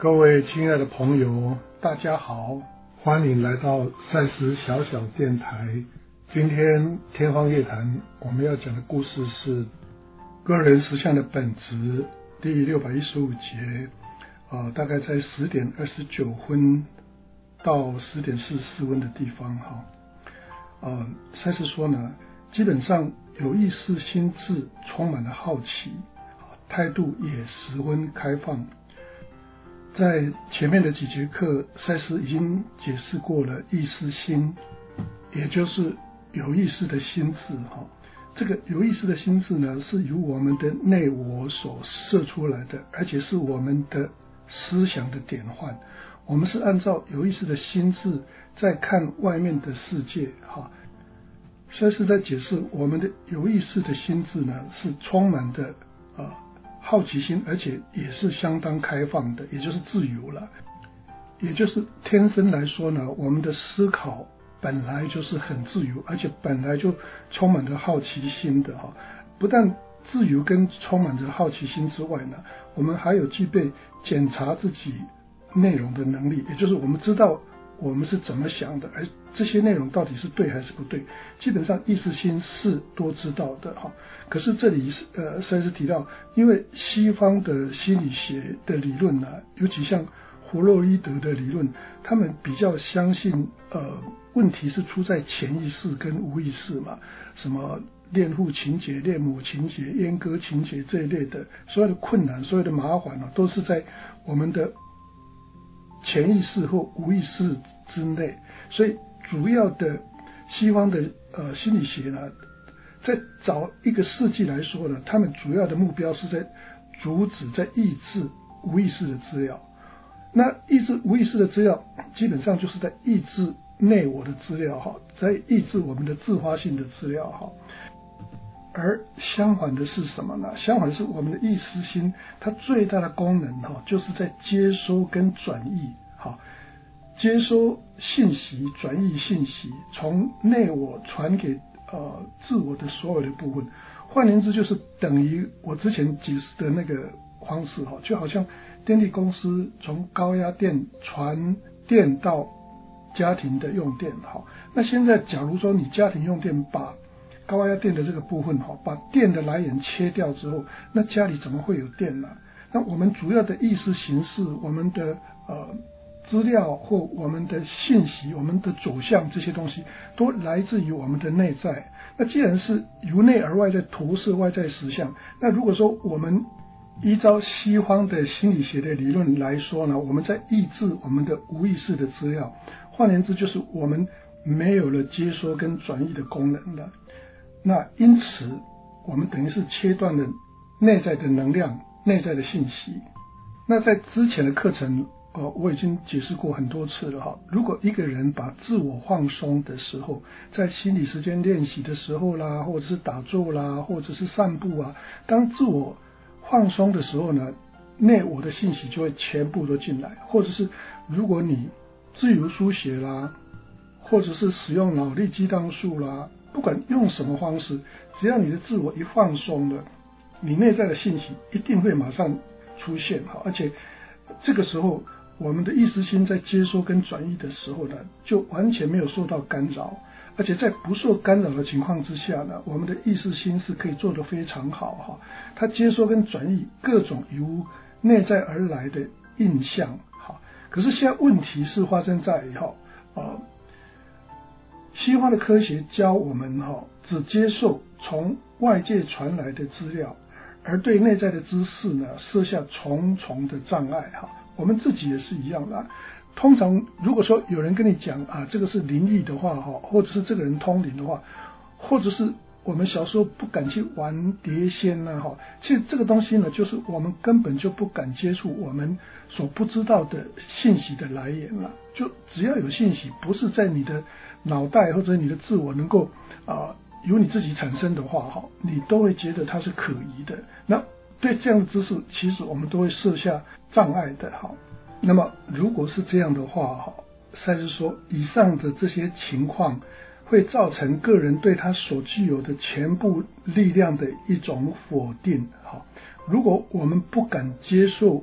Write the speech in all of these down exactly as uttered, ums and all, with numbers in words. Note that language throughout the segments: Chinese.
各位亲爱的朋友，大家好，欢迎来到赛斯小小电台。今天天方夜谭我们要讲的故事是个人实相的本质第六百一十五节，呃，大概在十点二十九分到十点四十四分的地方哈。呃，赛斯说呢，基本上有意识心智充满了好奇，态度也十分开放。在前面的几节课，赛斯已经解释过了意识心，也就是有意识的心智哈。这个有意识的心智呢，是由我们的内我所设出来的，而且是我们的思想的典范。我们是按照有意识的心智在看外面的世界哈。赛斯在解释我们的有意识的心智呢，是充满的呃好奇心，而且也是相当开放的，也就是自由了。也就是天生来说呢，我们的思考本来就是很自由，而且本来就充满着好奇心的哈。不但自由跟充满着好奇心之外呢，我们还有具备检查自己内容的能力，也就是我们知道我们是怎么想的，而这些内容到底是对还是不对，基本上意识心是都知道的哈。可是这里呃，赛斯提到，因为西方的心理学的理论呢，尤其像弗洛伊德的理论，他们比较相信呃，问题是出在潜意识跟无意识嘛，什么恋父情节、恋母情节、阉割情节这一类的，所有的困难、所有的麻烦呢，都是在我们的潜意识或无意识之内。所以主要的西方的呃心理学呢，在早一个世纪来说呢，他们主要的目标是在阻止、在抑制无意识的资料。那抑制无意识的资料，基本上就是在抑制内我的资料哈，在抑制我们的自发性的资料哈。而相反的是什么呢？相反的是我们的意识心，它最大的功能哈，就是在接收跟转译哈。接收信息，转译信息，从内我传给呃自我的所有的部分。换言之，就是等于我之前解释的那个方式哈，就好像电力公司从高压电传电到家庭的用电哈。那现在假如说你家庭用电把高压电的这个部分哈，把电的来源切掉之后，那家里怎么会有电呢？那我们主要的意识形式，我们的呃资料或我们的信息，我们的走向，这些东西都来自于我们的内在。那既然是由内而外在投射外在实相，那如果说我们依照西方的心理学的理论来说呢，我们在抑制我们的无意识的资料，换言之就是我们没有了接收跟转译的功能了。那因此我们等于是切断了内在的能量、内在的信息。那在之前的课程呃，我已经解释过很多次了哈。如果一个人把自我放松的时候，在心理时间练习的时候啦，或者是打坐啦，或者是散步啊，当自我放松的时候呢，内我的信息就会全部都进来。或者是如果你自由书写啦，或者是使用脑力激荡术啦，不管用什么方式，只要你的自我一放松了，你内在的信息一定会马上出现哈。而且这个时候我们的意识心在接收跟转译的时候呢，就完全没有受到干扰，而且在不受干扰的情况之下呢，我们的意识心是可以做得非常好哈。它接收跟转译各种由内在而来的印象哈。可是现在问题是发生在哈呃西方的科学教我们哈，只接受从外界传来的资料，而对内在的知识呢设下重重的障碍哈。我们自己也是一样的。通常如果说有人跟你讲啊，这个是灵异的话哈，或者是这个人通灵的话，或者是我们小时候不敢去玩碟仙啊哈，其实这个东西呢，就是我们根本就不敢接触我们所不知道的信息的来源了。就只要有信息不是在你的脑袋或者你的自我能够啊、呃、由你自己产生的话哈，你都会觉得它是可疑的。那对这样的知识，其实我们都会设下障碍的哈。那么如果是这样的话哈，赛斯说以上的这些情况会造成个人对他所具有的全部力量的一种否定哈。如果我们不敢接受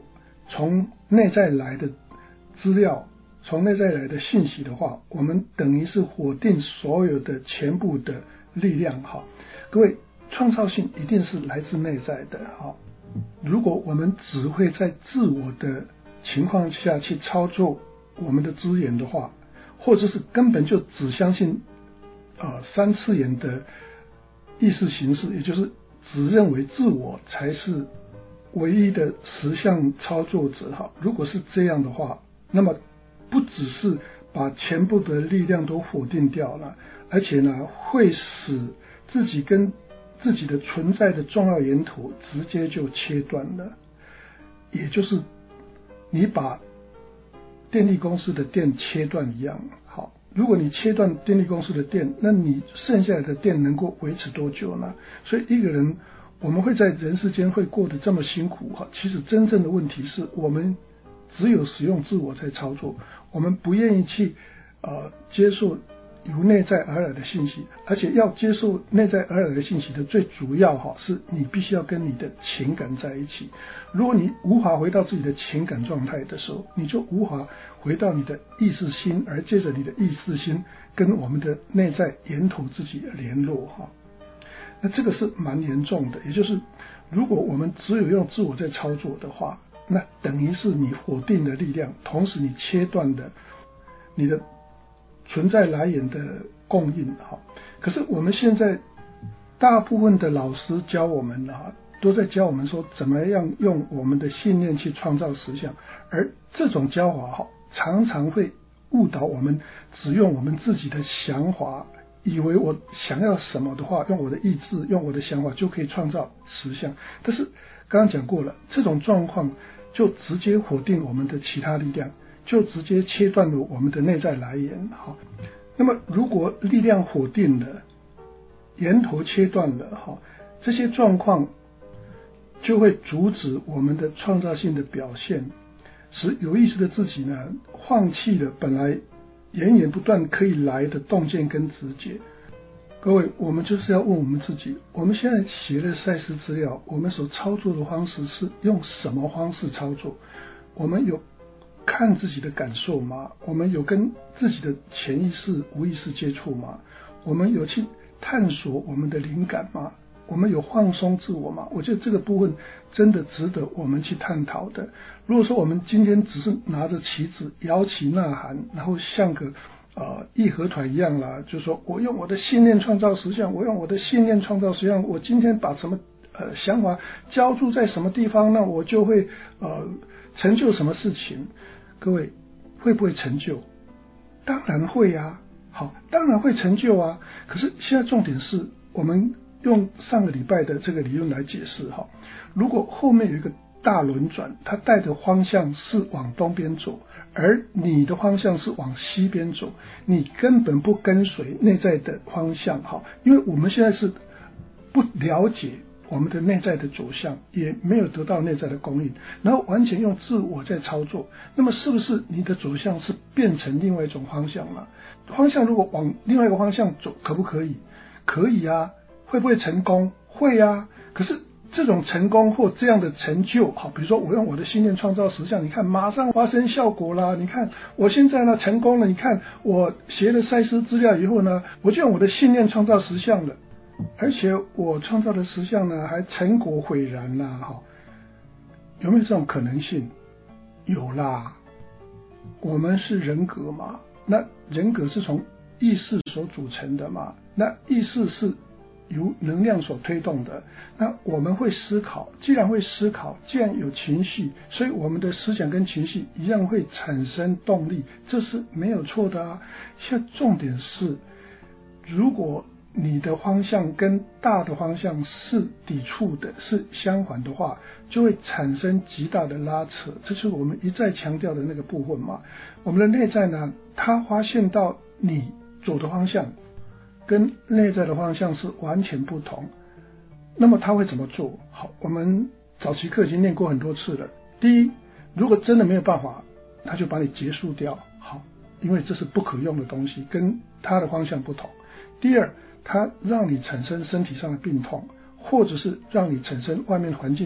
从内在来的资料，从内在来的信息的话，我们等于是否定所有的全部的力量。好，各位，创造性一定是来自内在的。好，如果我们只会在自我的情况下去操作我们的资源的话，或者是根本就只相信呃三次元的意识形式，也就是只认为自我才是唯一的实相操作者。哈，如果是这样的话，那么不只是把全部的力量都否定掉了，而且呢，会使自己跟自己的存在的重要源头直接就切断了。也就是你把电力公司的电切断一样。好，如果你切断电力公司的电，那你剩下来的电能够维持多久呢？所以一个人我们会在人世间会过得这么辛苦，其实真正的问题是我们只有使用自我在操作，我们不愿意去呃接受由内在而来的信息，而且要接受内在而来的信息的最主要哈，是你必须要跟你的情感在一起。如果你无法回到自己的情感状态的时候，你就无法回到你的意识心，而借着你的意识心跟我们的内在源头自己联络哈。那这个是蛮严重的，也就是如果我们只有用自我在操作的话，那等于是你否定的力量，同时你切断了你的存在来源的供应。可是我们现在大部分的老师教我们都在教我们说怎么样用我们的信念去创造实相，而这种教法常常会误导我们，只用我们自己的想法，以为我想要什么的话，用我的意志，用我的想法就可以创造实相。但是刚刚讲过了，这种状况就直接否定我们的其他力量，就直接切断了我们的内在来源。好，那么如果力量否定了，源头切断了，好，这些状况就会阻止我们的创造性的表现，使有意识的自己呢，放弃了本来源源不断可以来的洞见跟直觉。各位，我们就是要问我们自己，我们现在学了赛斯资料，我们所操作的方式是用什么方式操作？我们有看自己的感受吗？我们有跟自己的潜意识、无意识接触吗？我们有去探索我们的灵感吗？我们有放松自我吗？我觉得这个部分真的值得我们去探讨的。如果说我们今天只是拿着旗子摇旗呐喊，然后像个呃义和团一样啦，就是说我用我的信念创造实相，我用我的信念创造实相，我今天把什么呃想法浇筑在什么地方，那我就会呃成就什么事情。各位，会不会成就？当然会啊，好，当然会成就啊。可是现在重点是我们用上个礼拜的这个理论来解释哈，如果后面有一个大轮转，它带的方向是往东边走，而你的方向是往西边走，你根本不跟随内在的方向哈，因为我们现在是不了解我们的内在的走向，也没有得到内在的供应，然后完全用自我在操作，那么是不是你的走向是变成另外一种方向了？方向如果往另外一个方向走，可不可以？可以啊。会不会成功？会啊。可是这种成功或这样的成就，好，比如说我用我的信念创造实相，你看马上发生效果啦。你看我现在呢成功了，你看我学了赛斯资料以后呢，我就用我的信念创造实相了，而且我创造的实相呢还成果斐然啦。哈，有没有这种可能性？有啦。我们是人格嘛，那人格是从意识所组成的嘛，那意识是由能量所推动的，那我们会思考，既然会思考，既然有情绪，所以我们的思想跟情绪一样会产生动力，这是没有错的啊。现在重点是，如果你的方向跟大的方向是抵触的，是相反的话，就会产生极大的拉扯，这是我们一再强调的那个部分嘛。我们的内在呢，它发现到你走的方向跟内在的方向是完全不同，那么他会怎么做？好，我们早期课已经念过很多次了。第一，如果真的没有办法，他就把你结束掉，好，因为这是不可用的东西，跟他的方向不同。第二，他让你产生身体上的病痛，或者是让你产生外面环境的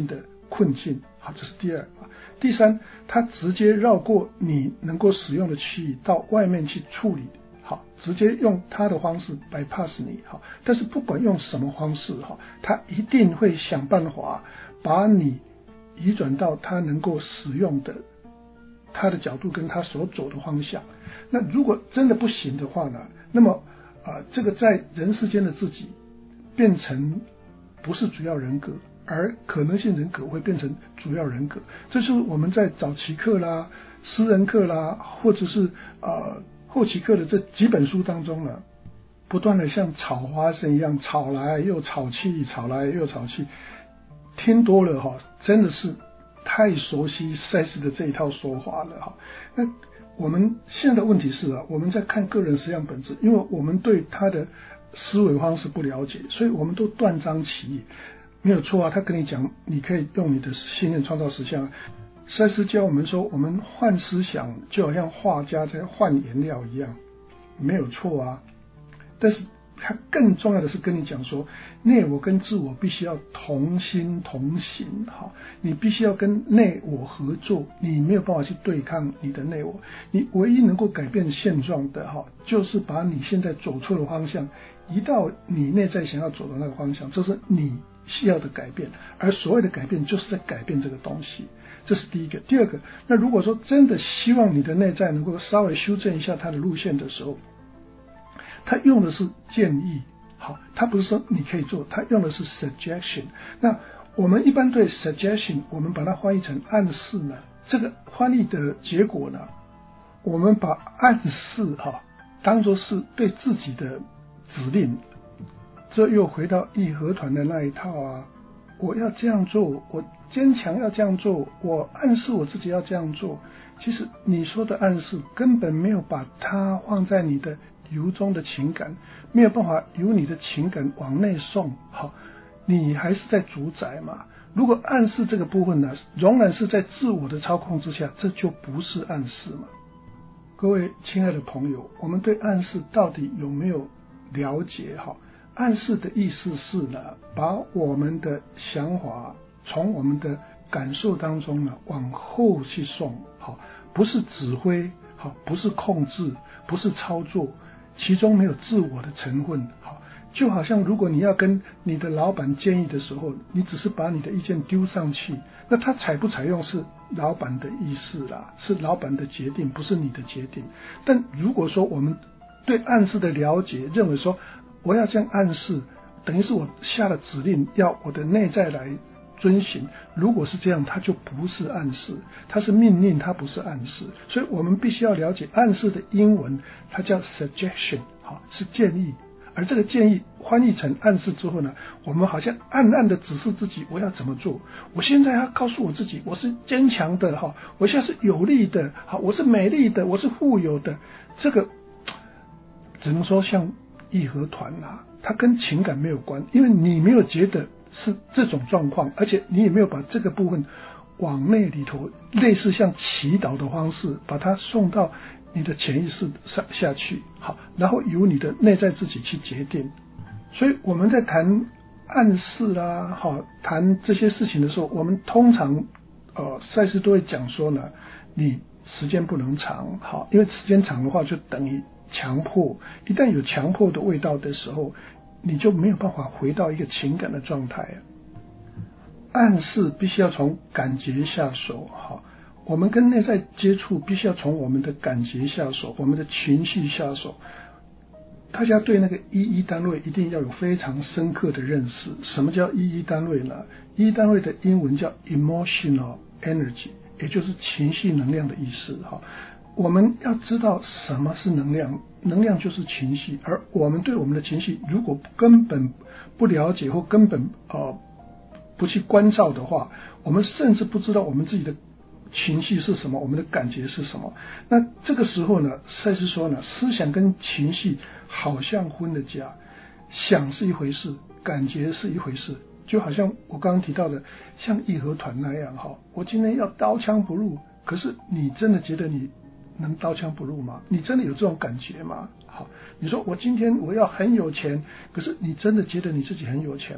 困境，好，这是第二。第三，他直接绕过你能够使用的区域到外面去处理，好，直接用他的方式 bypass 你，好，但是不管用什么方式，好，他一定会想办法把你移转到他能够使用的他的角度跟他所走的方向。那如果真的不行的话呢，那么啊、呃，这个在人世间的自己变成不是主要人格，而可能性人格会变成主要人格。这是我们在早期课啦、私人课啦，或者是呃后期课的这几本书当中呢，不断的像炒花生一样炒来又炒去，炒来又炒去，听多了哈，真的是太熟悉赛斯的这一套说法了哈。那我们现在的问题是啊，我们在看个人实相本质，因为我们对他的思维方式不了解，所以我们都断章取义。没有错啊，他跟你讲，你可以用你的信念创造实相。赛斯教我们说，我们换思想就好像画家在换颜料一样，没有错啊。但是他更重要的是跟你讲说，内我跟自我必须要同心同行，好，你必须要跟内我合作，你没有办法去对抗你的内我，你唯一能够改变现状的哈，就是把你现在走错的方向移到你内在想要走的那个方向，这是你需要的改变，而所谓的改变就是在改变这个东西，这是第一个。第二个，那如果说真的希望你的内在能够稍微修正一下它的路线的时候，他用的是建议，好，他不是说你可以做，他用的是 suggestion。那我们一般对 suggestion， 我们把它翻译成暗示呢，这个翻译的结果呢，我们把暗示哈当作是对自己的指令，这又回到义和团的那一套啊，我要这样做，我坚强要这样做，我暗示我自己要这样做。其实你说的暗示根本没有把它放在你的由衷的情感，没有办法由你的情感往内送，好，你还是在主宰嘛。如果暗示这个部分呢，仍然是在自我的操控之下，这就不是暗示嘛。各位亲爱的朋友，我们对暗示到底有没有了解？好，暗示的意思是呢，把我们的想法从我们的感受当中呢往后去送，好，不是指挥，好，不是控制，不是操作，其中没有自我的成分，好，就好像如果你要跟你的老板建议的时候，你只是把你的意见丢上去，那他采不采用是老板的意思啦，是老板的决定，不是你的决定。但如果说我们对暗示的了解，认为说我要这样暗示，等于是我下了指令，要我的内在来遵循，如果是这样，它就不是暗示，它是命令，它不是暗示。所以我们必须要了解暗示的英文，它叫 suggestion， 好，是建议。而这个建议翻译成暗示之后呢，我们好像暗暗的指示自己我要怎么做。我现在要告诉我自己，我是坚强的哈，我现在是有力的，好，我是美丽的，我是富有的。这个只能说像义和团啊，它跟情感没有关，因为你没有觉得是这种状况，而且你也没有把这个部分往内里头，类似像祈祷的方式，把它送到你的潜意识上下去，好，然后由你的内在自己去决定。所以我们在谈暗示啦，好，谈这些事情的时候，我们通常呃赛斯都会讲说呢，你时间不能长，好，因为时间长的话就等于强迫，一旦有强迫的味道的时候，你就没有办法回到一个情感的状态啊。暗示必须要从感觉下手，好，我们跟内在接触必须要从我们的感觉下手，我们的情绪下手。大家对那个一一单位一定要有非常深刻的认识。什么叫一一单位呢？一单位的英文叫 emotional energy， 也就是情绪能量的意思。哈，我们要知道什么是能量，能量就是情绪，而我们对我们的情绪如果根本不了解或根本呃不去关照的话，我们甚至不知道我们自己的情绪是什么，我们的感觉是什么。那这个时候呢，赛斯说呢，思想跟情绪好像分了家，想是一回事，感觉是一回事。就好像我刚刚提到的，像义和团那样哈，我今天要刀枪不入，可是你真的觉得你能刀枪不入吗？你真的有这种感觉吗？好，你说我今天我要很有钱，可是你真的觉得你自己很有钱吗？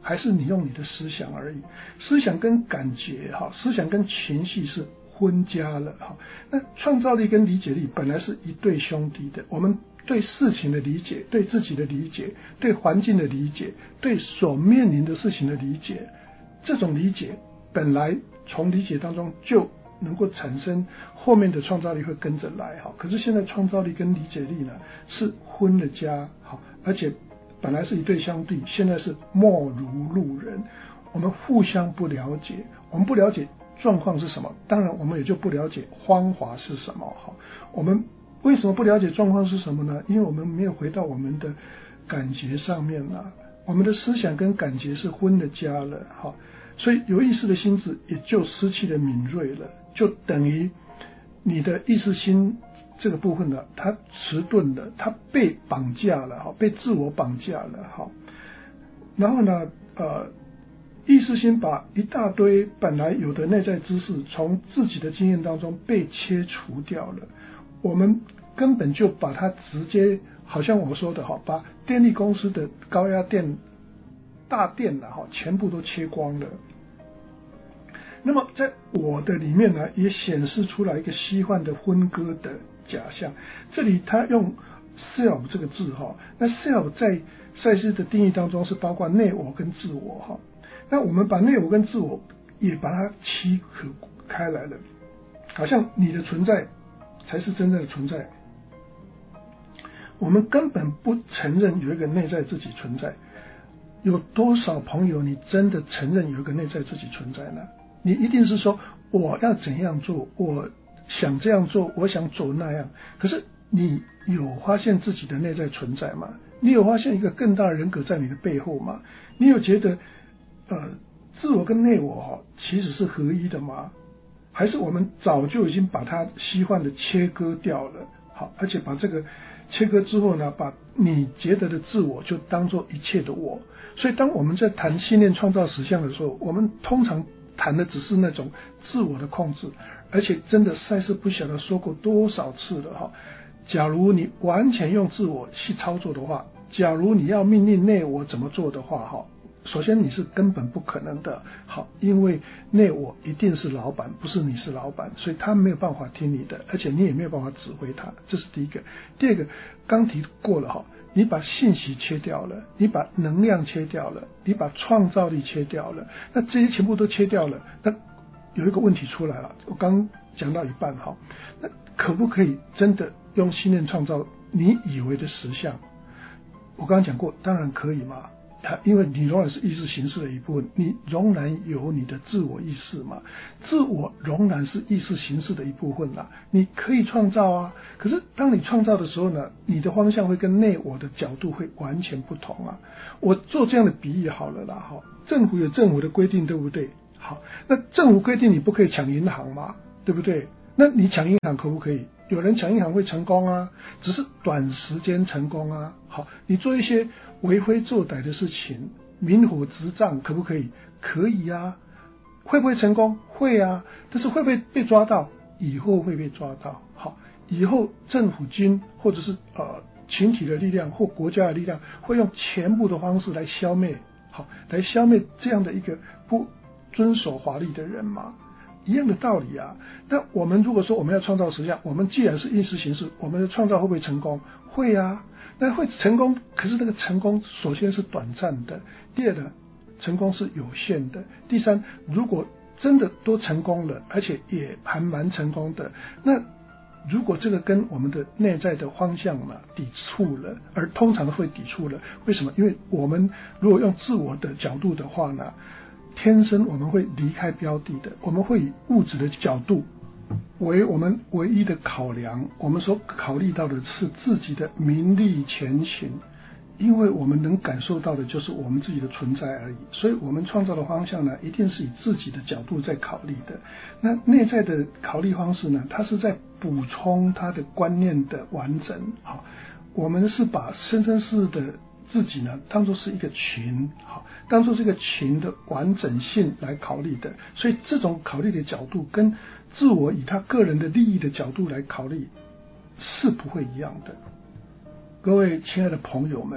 还是你用你的思想而已？思想跟感觉哈，思想跟情绪是混加了哈。那创造力跟理解力本来是一对兄弟的，我们对事情的理解，对自己的理解，对环境的理解，对所面临的事情的理解，这种理解本来从理解当中就能够产生后面的创造力会跟着来哈。可是现在创造力跟理解力呢是混了加好，而且本来是一对相对，现在是莫如路人。我们互相不了解，我们不了解状况是什么，当然我们也就不了解方法是什么哈。我们为什么不了解状况是什么呢？因为我们没有回到我们的感觉上面了，我们的思想跟感觉是混了加了哈，所以有意识的心智也就失去了敏锐了，就等于你的意识心这个部分呢，它迟钝了，它被绑架了哈，被自我绑架了哈。然后呢，呃，意识心把一大堆本来有的内在知识从自己的经验当中被切除掉了，我们根本就把它直接，好像我说的哈，把电力公司的高压电大电了哈，全部都切光了。那么在我的里面呢，也显示出来一个虚幻的分割的假象。这里他用 self 这个字哈，那 self 在赛斯的定义当中是包括内我跟自我哈。那我们把内我跟自我也把它区隔开来了，好像你的存在才是真正的存在。我们根本不承认有一个内在自己存在。有多少朋友你真的承认有一个内在自己存在呢？你一定是说我要怎样做，我想这样做，我想走那样。可是你有发现自己的内在存在吗？你有发现一个更大的人格在你的背后吗？你有觉得呃，自我跟内我哈其实是合一的吗？还是我们早就已经把它虚幻的切割掉了？好，而且把这个切割之后呢，把你觉得的自我就当做一切的我。所以当我们在谈信念创造实相的时候，我们通常谈的只是那种自我的控制，而且真的赛斯不晓得说过多少次了哈。假如你完全用自我去操作的话，假如你要命令内我怎么做的话哈，首先你是根本不可能的，好，因为内我一定是老板，不是你是老板，所以他没有办法听你的，而且你也没有办法指挥他，这是第一个。第二个，刚提过了哈，你把信息切掉了，你把能量切掉了，你把创造力切掉了，那这些全部都切掉了，那有一个问题出来了，我刚讲到一半哈，那可不可以真的用信念创造你以为的实相？我刚刚讲过，当然可以嘛。因为你仍然是意识形式的一部分，你仍然有你的自我意识嘛，自我仍然是意识形式的一部分啦。你可以创造啊，可是当你创造的时候呢，你的方向会跟内我的角度会完全不同啊。我做这样的比喻好了啦，哈，政府有政府的规定，对不对？好，那政府规定你不可以抢银行嘛，对不对？那你抢银行可不可以？有人抢银行会成功啊，只是短时间成功啊。好，你做一些为非作歹的事情，明火执仗可不可以？可以啊。会不会成功？会啊。但是会不会被抓到？以后会被抓到。好，以后政府军或者是呃群体的力量或国家的力量会用全部的方式来消灭，好，来消灭这样的一个不遵守法律的人嘛。一样的道理啊。那我们如果说我们要创造实相，我们既然是意识形式，我们的创造会不会成功？会啊。那会成功，可是那个成功首先是短暂的，第二呢，成功是有限的，第三，如果真的都成功了，而且也还蛮成功的，那如果这个跟我们的内在的方向呢抵触了，而通常会抵触了，为什么？因为我们如果用自我的角度的话呢，天生我们会离开标的的，我们会以物质的角度为我们唯一的考量，我们所考虑到的是自己的名利前行，因为我们能感受到的就是我们自己的存在而已，所以我们创造的方向呢，一定是以自己的角度在考虑的。那内在的考虑方式呢，它是在补充它的观念的完整。好，我们是把生生世的自己呢当作是一个群，好，当作是一个群的完整性来考虑的，所以这种考虑的角度跟自我以他个人的利益的角度来考虑是不会一样的。各位亲爱的朋友们，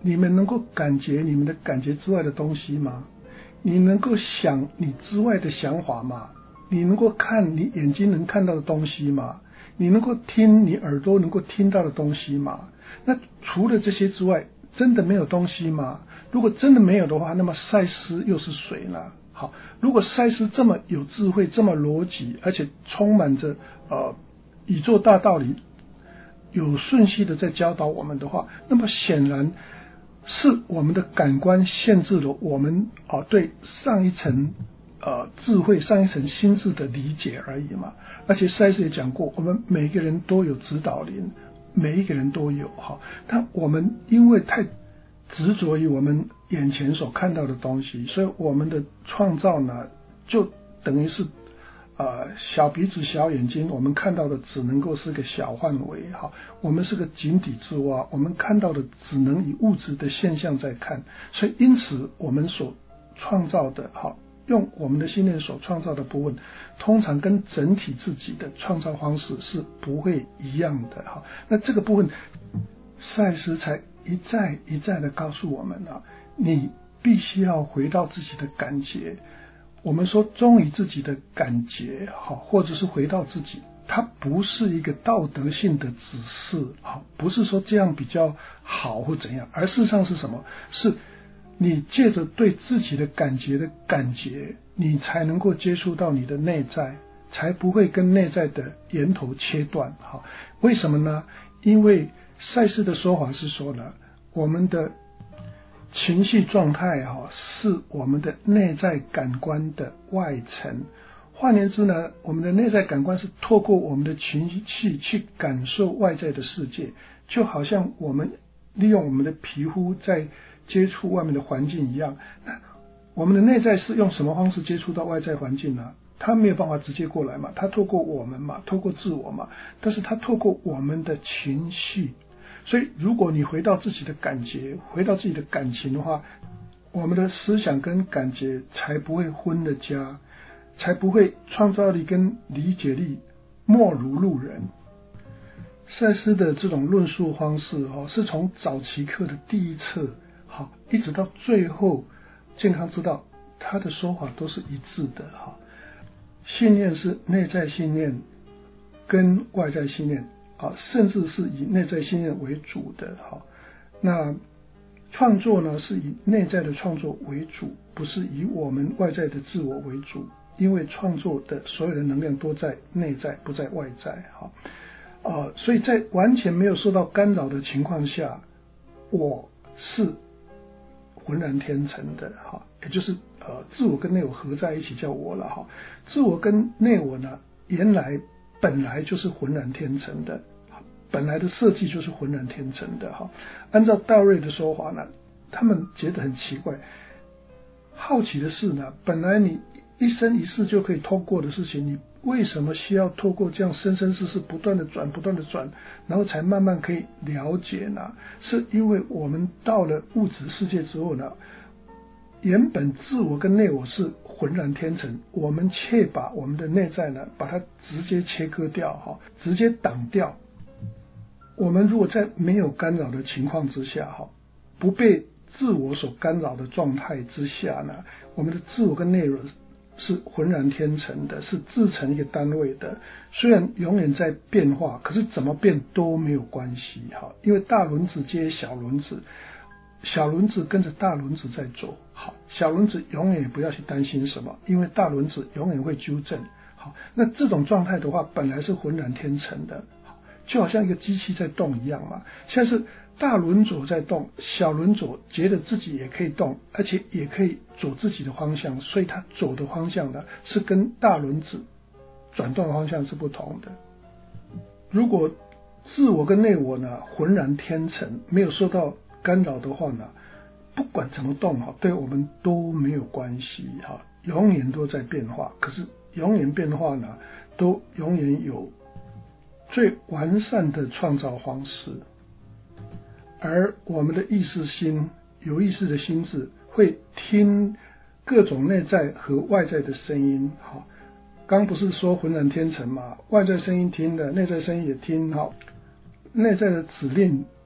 你们能够感觉你们的感觉之外的东西吗？你能够想你之外的想法吗？你能够看你眼睛能看到的东西吗？你能够听你耳朵能够听到的东西吗？那除了这些之外，真的没有东西吗？如果真的没有的话，那么赛斯又是谁呢？好，如果赛斯这么有智慧，这么逻辑，而且充满着呃宇宙大道理，有顺序的在教导我们的话，那么显然是我们的感官限制了我们啊、呃、对上一层呃智慧、上一层心智的理解而已嘛。而且赛斯也讲过，我们每个人都有指导灵，每一个人都有哈，但我们因为太执着于我们眼前所看到的东西，所以我们的创造呢，就等于是呃小鼻子小眼睛，我们看到的只能够是个小范围哈，我们是个井底之蛙，我们看到的只能以物质的现象在看，所以因此我们所创造的哈，用我们的心念所创造的部分，通常跟整体自己的创造方式是不会一样的哈。那这个部分，赛斯才一再一再的告诉我们啊，你必须要回到自己的感觉。我们说忠于自己的感觉，好，或者是回到自己，它不是一个道德性的指示，好，不是说这样比较好或怎样，而事实上是什么？是你借着对自己的感觉的感觉，你才能够接触到你的内在，才不会跟内在的源头切断。好，为什么呢？因为赛斯的说法是说呢，我们的情绪状态哈，是我们的内在感官的外层。换言之呢，我们的内在感官是透过我们的情绪去感受外在的世界，就好像我们利用我们的皮肤在接触外面的环境一样。那我们的内在是用什么方式接触到外在环境呢？它没有办法直接过来嘛，它透过我们嘛，透过自我嘛，但是它透过我们的情绪。所以如果你回到自己的感觉，回到自己的感情的话，我们的思想跟感觉才不会分了家，才不会创造力跟理解力莫如路人。赛斯的这种论述方式哦，是从早期课的第一册好，一直到最后健康之道，他的说法都是一致的哈。信念是内在信念跟外在信念啊，甚至是以内在信念为主的哈。那创作呢，是以内在的创作为主，不是以我们外在的自我为主，因为创作的所有的能量都在内在，不在外在哈。呃，所以在完全没有受到干扰的情况下，我是浑然天成的哈，也就是呃自我跟内我合在一起叫我了哈。自我跟内我呢，原来本来就是浑然天成的，本来的设计就是浑然天成的哈。按照道瑞的说法呢，他们觉得很奇怪，好奇的是呢，本来你一生一世就可以通过的事情，你为什么需要透过这样生生世世不断的转不断的转，然后才慢慢可以了解呢？是因为我们到了物质世界之后呢，原本自我跟内我是浑然天成，我们却把我们的内在呢，把它直接切割掉哈，直接挡掉。我们如果在没有干扰的情况之下哈，不被自我所干扰的状态之下呢，我们的自我跟内我是浑然天成的，是自成一个单位的，虽然永远在变化，可是怎么变都没有关系哈，因为大轮子接小轮子，小轮子跟着大轮子在走，好，小轮子永远也不要去担心什么，因为大轮子永远会纠正。好，那这种状态的话，本来是浑然天成的，就好像一个机器在动一样嘛。现在是大轮轴在动，小轮轴觉得自己也可以动，而且也可以走自己的方向，所以它走的方向呢，是跟大轮子转动的方向是不同的。如果自我跟内我呢浑然天成，没有受到干扰的话呢，不管怎么动哈，对我们都没有关系哈，永远都在变化。可是永远变化呢，都永远有最完善的创造方式。而我们的意识心，有意识的心智会听各种内在和外在的声音。好，刚不是说浑然天成嘛，外在声音听的，内在声音也听。好，内在的指令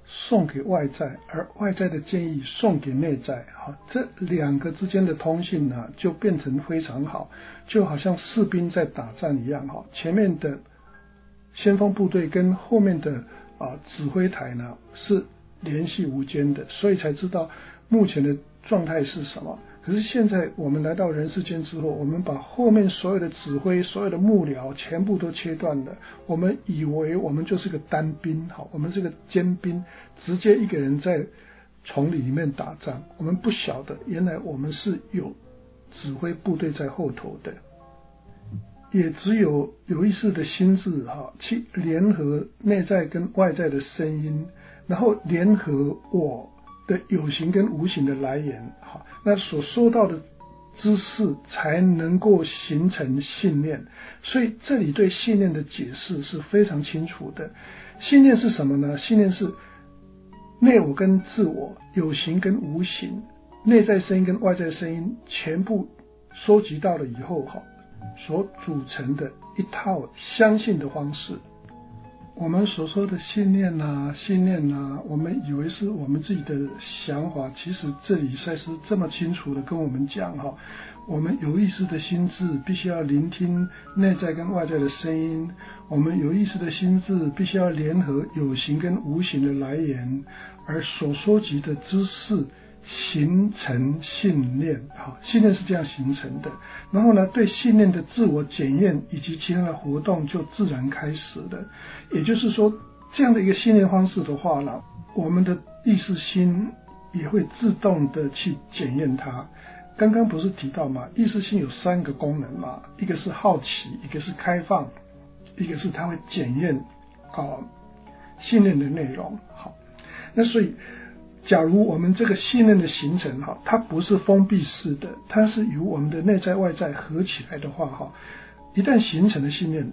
送给外在，而外在的建议送给内在，好，这两个之间的通信呢，就变成非常好，就好像士兵在打仗一样，哈，前面的先锋部队跟后面的啊指挥台呢是联系无间的，所以才知道目前的状态是什么。可是现在我们来到人世间之后，我们把后面所有的指挥、所有的幕僚全部都切断了。我们以为我们就是个单兵，好，我们是个尖兵，直接一个人在丛林里面打仗。我们不晓得，原来我们是有指挥部队在后头的。也只有有意识的心智哈，去联合内在跟外在的声音，然后联合我的有形跟无形的来源，好，那所说到的知识才能够形成信念。所以这里对信念的解释是非常清楚的。信念是什么呢？信念是内我跟自我、有形跟无形、内在声音跟外在声音全部收集到了以后，好，所组成的一套相信的方式。我们所说的信念啊信念啊，我们以为是我们自己的想法，其实这里赛斯这么清楚的跟我们讲哈，我们有意识的心智必须要聆听内在跟外在的声音，我们有意识的心智必须要联合有形跟无形的来源，而所收集的知识形成信念，好，信念是这样形成的。然后呢，对信念的自我检验以及其他的活动就自然开始了。也就是说，这样的一个信念方式的话呢，我们的意识心也会自动的去检验它。刚刚不是提到嘛，意识心有三个功能嘛，一个是好奇，一个是开放，一个是它会检验啊信念的内容。好，那所以假如我们这个信念的形成哈，它不是封闭式的，它是由我们的内在外在合起来的话哈，一旦形成了信念，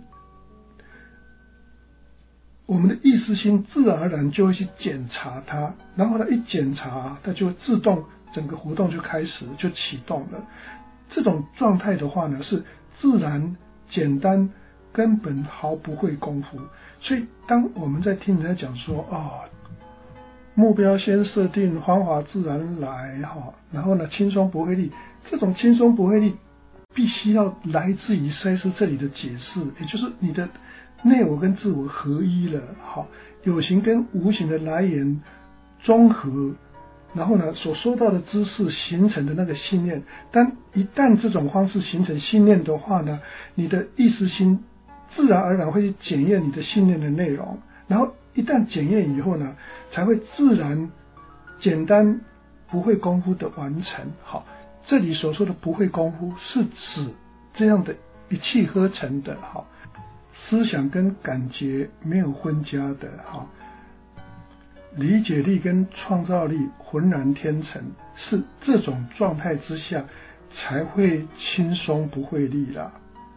我们的意识心自然而然就会去检查它，然后呢一检查，它就自动整个活动就开始就启动了。这种状态的话呢，是自然、简单，根本毫不费功夫。所以当我们在听人家讲说哦，目标先设定，方法自然来，然后呢轻松不费力，这种轻松不费力必须要来自于赛斯这里的解释，也就是你的内我跟自我合一了，好，有形跟无形的来源综合，然后呢所说到的知识形成的那个信念。但一旦这种方式形成信念的话呢，你的意识心自然而然会去检验你的信念的内容，然后一旦检验以后呢，才会自然、简单、不费功夫的完成。好，这里所说的不费功夫，是指这样的一气呵成的，好，思想跟感觉没有分家的，好，理解力跟创造力浑然天成，是这种状态之下才会轻松不费力啦。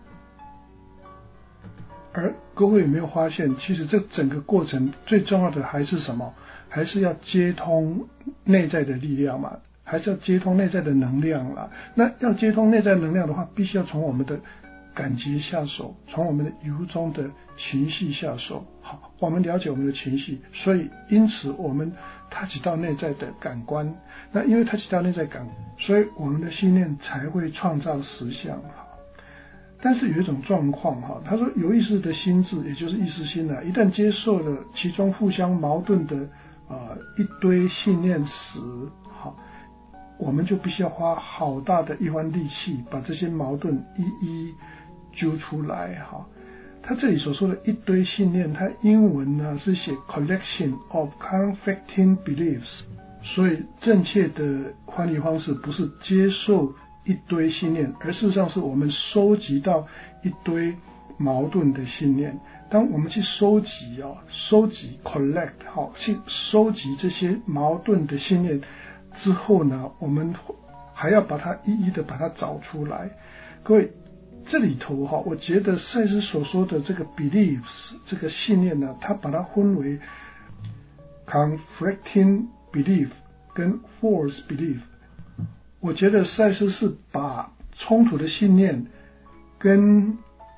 而各位有没有发现，其实这整个过程最重要的还是什么？还是要接通内在的力量嘛，还是要接通内在的能量啦。那要接通内在能量的话，必须要从我们的感觉下手，从我们的由衷的情绪下手。好，我们了解我们的情绪，所以因此我们touch到内在的感官。那因为touch到内在感，所以我们的信念才会创造实相。但是有一种状况哈，他说有意识的心智，也就是意识心啊，一旦接受了其中互相矛盾的呃一堆信念时，好，我们就必须要花好大的一番力气，把这些矛盾一一揪出来哈。他这里所说的一堆信念，他英文呢是写 collection of conflicting beliefs， 所以正确的翻译方式不是接受一堆信念，而事实上是我们收集到一堆矛盾的信念。当我们去收集哦，收集 collect 好，去收集这些矛盾的信念之后呢，我们还要把它一一的把它找出来。各位，这里头哈，我觉得赛斯所说的这个 beliefs 这个信念呢，他把它分为 conflicting belief 跟 false belief。我觉得赛斯是把冲突的信念跟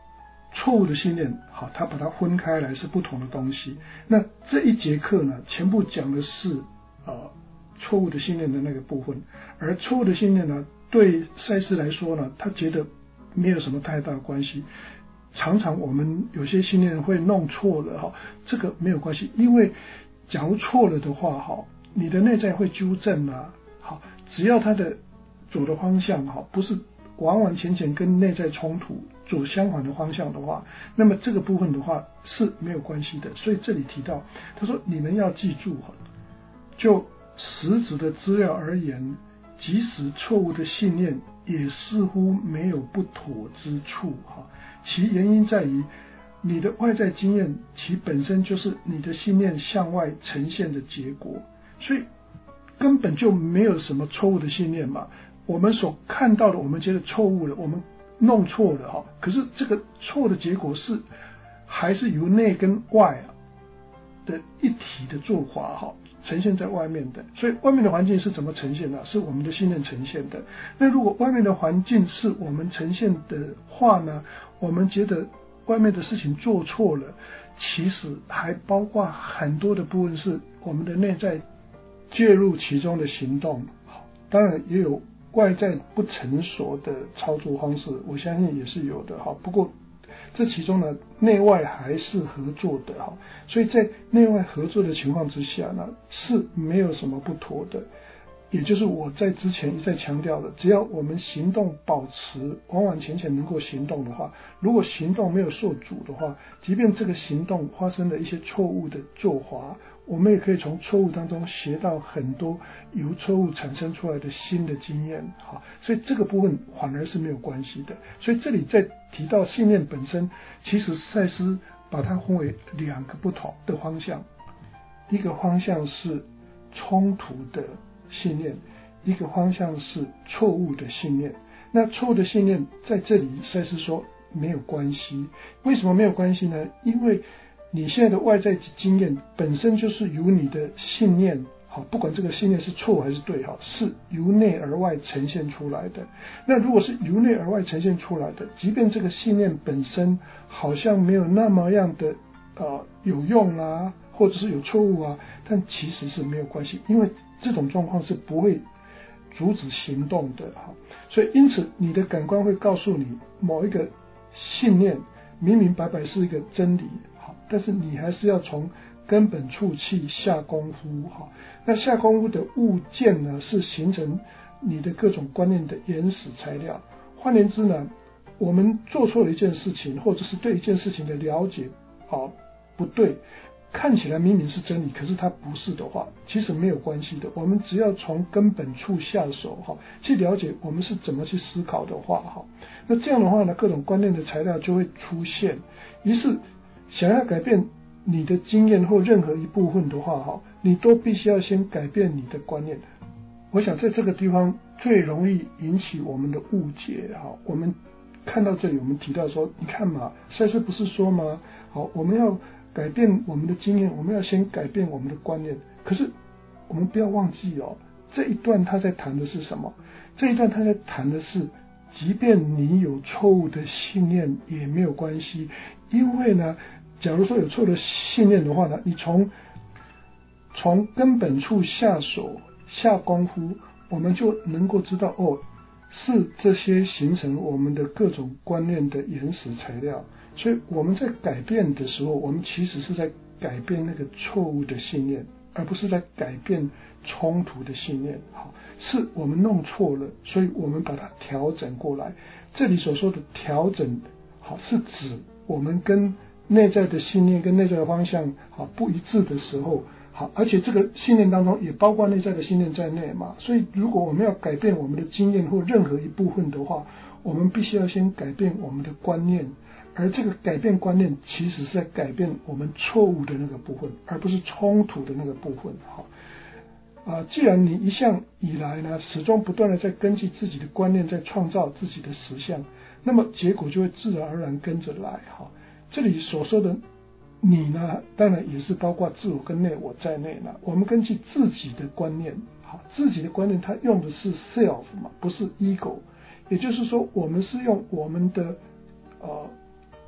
错误的信念，好，他把它分开来是不同的东西。那这一节课呢，全部讲的是呃错误的信念的那个部分，而错误的信念呢，对赛斯来说呢，他觉得没有什么太大的关系。常常我们有些信念会弄错了哈，这个没有关系，因为假如错了的话哈，你的内在会纠正啊，好，只要它的走的方向哈，不是完完全全跟内在冲突，走相反的方向的话，那么这个部分的话是没有关系的。所以这里提到，他说你们要记住哈，就实质的资料而言，即使错误的信念也似乎没有不妥之处哈。其原因在于你的外在经验，其本身就是你的信念向外呈现的结果，所以根本就没有什么错误的信念嘛。我们所看到的，我们觉得错误了，我们弄错了哈。可是这个错的结果是还是由内跟外的一体的做法哈，呈现在外面的。所以外面的环境是怎么呈现的？是我们的信念呈现的。那如果外面的环境是我们呈现的话呢，我们觉得外面的事情做错了，其实还包括很多的部分是我们的内在介入其中的行动。当然也有外在不成熟的操作方式，我相信也是有的哈。不过这其中呢，内外还是合作的哈。所以在内外合作的情况之下呢，是没有什么不妥的。也就是我在之前一再强调的，只要我们行动保持完完全全能够行动的话，如果行动没有受阻的话，即便这个行动发生了一些错误的做法，我们也可以从错误当中学到很多由错误产生出来的新的经验。好，所以这个部分反而是没有关系的。所以这里在提到信念本身，其实赛斯把它分为两个不同的方向，一个方向是冲突的信念，一个方向是错误的信念。那错误的信念在这里赛斯说没有关系。为什么没有关系呢？因为你现在的外在经验本身就是由你的信念，好，不管这个信念是错还是对，好，是由内而外呈现出来的。那如果是由内而外呈现出来的，即便这个信念本身好像没有那么样的呃有用啊，或者是有错误啊，但其实是没有关系，因为这种状况是不会阻止行动的。所以因此你的感官会告诉你某一个信念明明白白是一个真理，但是你还是要从根本处去下功夫。那下功夫的物件呢，是形成你的各种观念的原始材料。换言之呢，我们做错了一件事情，或者是对一件事情的了解好不对，看起来明明是真理，可是它不是的话，其实没有关系的。我们只要从根本处下手哈，去了解我们是怎么去思考的话哈，那这样的话呢，各种观念的材料就会出现。于是想要改变你的经验或任何一部分的话哈，你都必须要先改变你的观念。我想在这个地方最容易引起我们的误解哈。我们看到这里，我们提到说，你看嘛，赛斯不是说吗？好，我们要改变我们的经验，我们要先改变我们的观念。可是我们不要忘记哦，这一段他在谈的是什么？这一段他在谈的是，即便你有错误的信念也没有关系，因为呢，假如说有错的信念的话呢，你从从根本处下手下功夫，我们就能够知道哦，是这些形成我们的各种观念的原始材料。所以我们在改变的时候，我们其实是在改变那个错误的信念，而不是在改变冲突的信念。好，是我们弄错了，所以我们把它调整过来。这里所说的调整，好，是指我们跟内在的信念跟内在的方向好不一致的时候，好，而且这个信念当中也包括内在的信念在内嘛。所以如果我们要改变我们的经验或任何一部分的话，我们必须要先改变我们的观念。而这个改变观念其实是在改变我们错误的那个部分，而不是冲突的那个部分。好，啊，既然你一向以来呢，始终不断的在根据自己的观念在创造自己的实相，那么结果就会自然而然跟着来。哈，这里所说的你呢，当然也是包括自我跟内我在内了。我们根据自己的观念，好，自己的观念它用的是 self 嘛，不是 ego， 也就是说，我们是用我们的呃。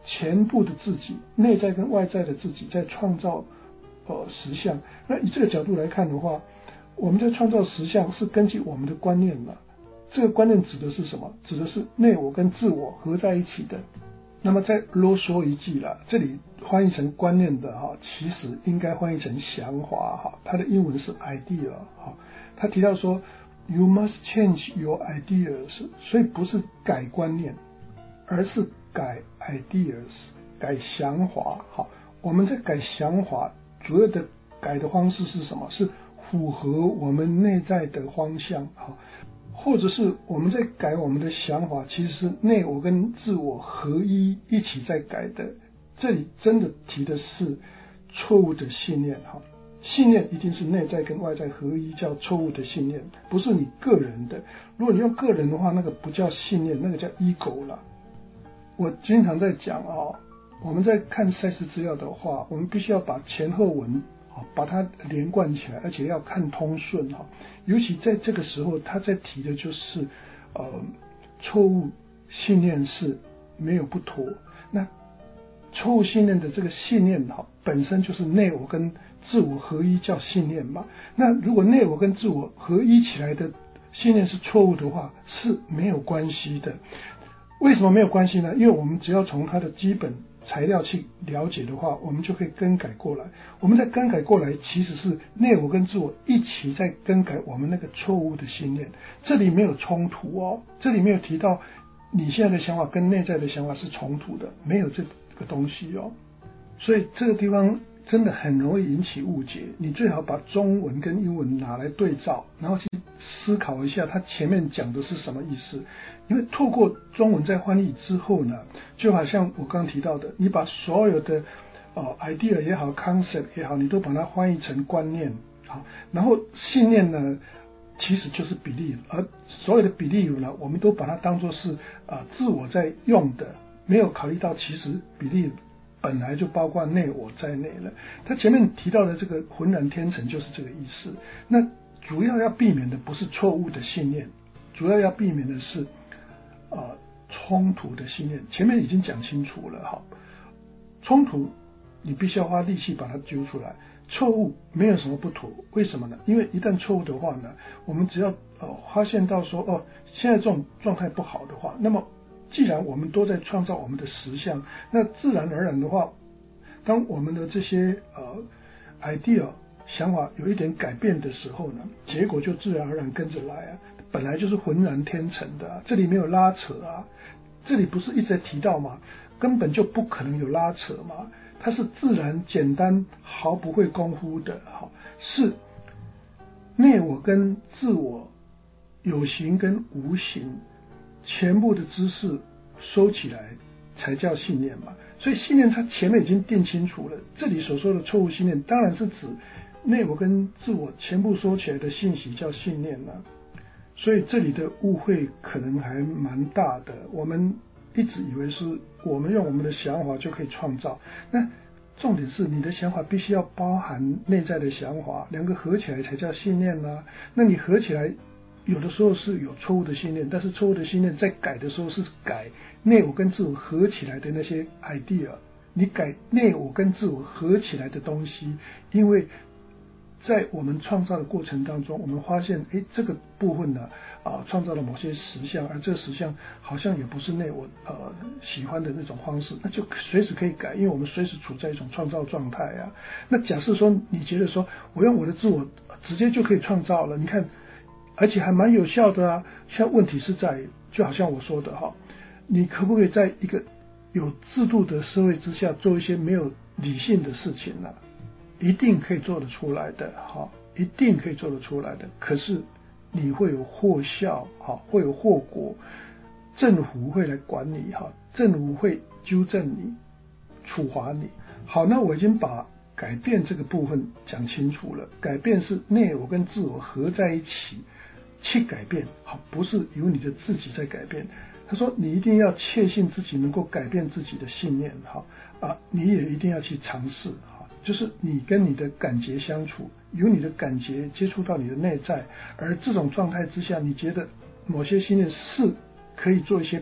全部的自己，内在跟外在的自己在创造呃实相。那以这个角度来看的话，我们在创造实相是根据我们的观念嘛。这个观念指的是什么？指的是内我跟自我合在一起的。那么再啰嗦一句啦，这里翻译成观念的哈，其实应该翻译成想法哈，它的英文是 idea 哈。他提到说 you must change your ideas， 所以不是改观念，而是改 ideas， 改想法哈。我们在改想法，主要的改的方式是什么？是符合我们内在的方向哈。或者是我们在改我们的想法，其实是内我跟自我合一一起在改的。这里真的提的是错误的信念哈，信念一定是内在跟外在合一，叫错误的信念，不是你个人的。如果你用个人的话，那个不叫信念，那个叫 ego 了。我经常在讲啊，我们在看赛事资料的话，我们必须要把前后文把它连贯起来，而且要看通顺哈。尤其在这个时候，他在提的就是呃，错误信念是没有不妥。那错误信念的这个信念哈，本身就是内我跟自我合一，叫信念嘛。那如果内我跟自我合一起来的信念是错误的话，是没有关系的。为什么没有关系呢？因为我们只要从它的基本材料去了解的话，我们就可以更改过来。我们在更改过来，其实是内我跟自我一起在更改我们那个错误的信念。这里没有冲突哦，这里没有提到你现在的想法跟内在的想法是冲突的，没有这个东西哦。所以这个地方真的很容易引起误解。你最好把中文跟英文拿来对照，然后去思考一下它前面讲的是什么意思。因为透过中文在翻译之后呢，就好像我刚刚提到的，你把所有的呃 idea 也好 concept 也好，你都把它翻译成观念，好，然后信念呢其实就是 belief， 而所有的 belief 呢，我们都把它当作是呃自我在用的，没有考虑到其实 belief 本来就包括内我在内了。他前面提到的这个浑然天成就是这个意思。那主要要避免的不是错误的信念，主要要避免的是呃冲突的信念。前面已经讲清楚了哈，冲突你必须要花力气把它揪出来，错误没有什么不妥。为什么呢？因为一旦错误的话呢，我们只要呃发现到说哦，现在这种状态不好的话，那么既然我们都在创造我们的实相，那自然而然的话，当我们的这些呃 idea 想法有一点改变的时候呢，结果就自然而然跟着来啊，本来就是浑然天成的啊，这里没有拉扯啊，这里不是一直在提到吗？根本就不可能有拉扯嘛，它是自然简单毫不会功夫的，好，是内我跟自我有形跟无形全部的知识收起来才叫信念嘛。所以信念它前面已经定清楚了，这里所说的错误信念当然是指内我跟自我全部收起来的信息叫信念了。所以这里的误会可能还蛮大的，我们一直以为是我们用我们的想法就可以创造，那重点是你的想法必须要包含内在的想法，两个合起来才叫信念啊。那你合起来有的时候是有错误的信念，但是错误的信念在改的时候是改内我跟自我合起来的那些 idea， 你改内我跟自我合起来的东西，因为在我们创造的过程当中，我们发现诶这个部分呢啊创造了某些实相，而这个实相好像也不是内我呃喜欢的那种方式，那就随时可以改，因为我们随时处在一种创造状态啊。那假设说你觉得说我用我的自我直接就可以创造了，你看而且还蛮有效的啊，现在问题是在就好像我说的哈，你可不可以在一个有制度的社会之下做一些没有理性的事情呢？一定可以做得出来的，哈，一定可以做得出来的。可是你会有祸效，哈，会有后果，政府会来管你，哈，政府会纠正你，处罚你。好，那我已经把改变这个部分讲清楚了。改变是内我跟自我合在一起去改变，好，不是由你的自己在改变。他说你一定要确信自己能够改变自己的信念，哈啊，你也一定要去尝试。就是你跟你的感觉相处，由你的感觉接触到你的内在，而这种状态之下，你觉得某些信念是可以做一些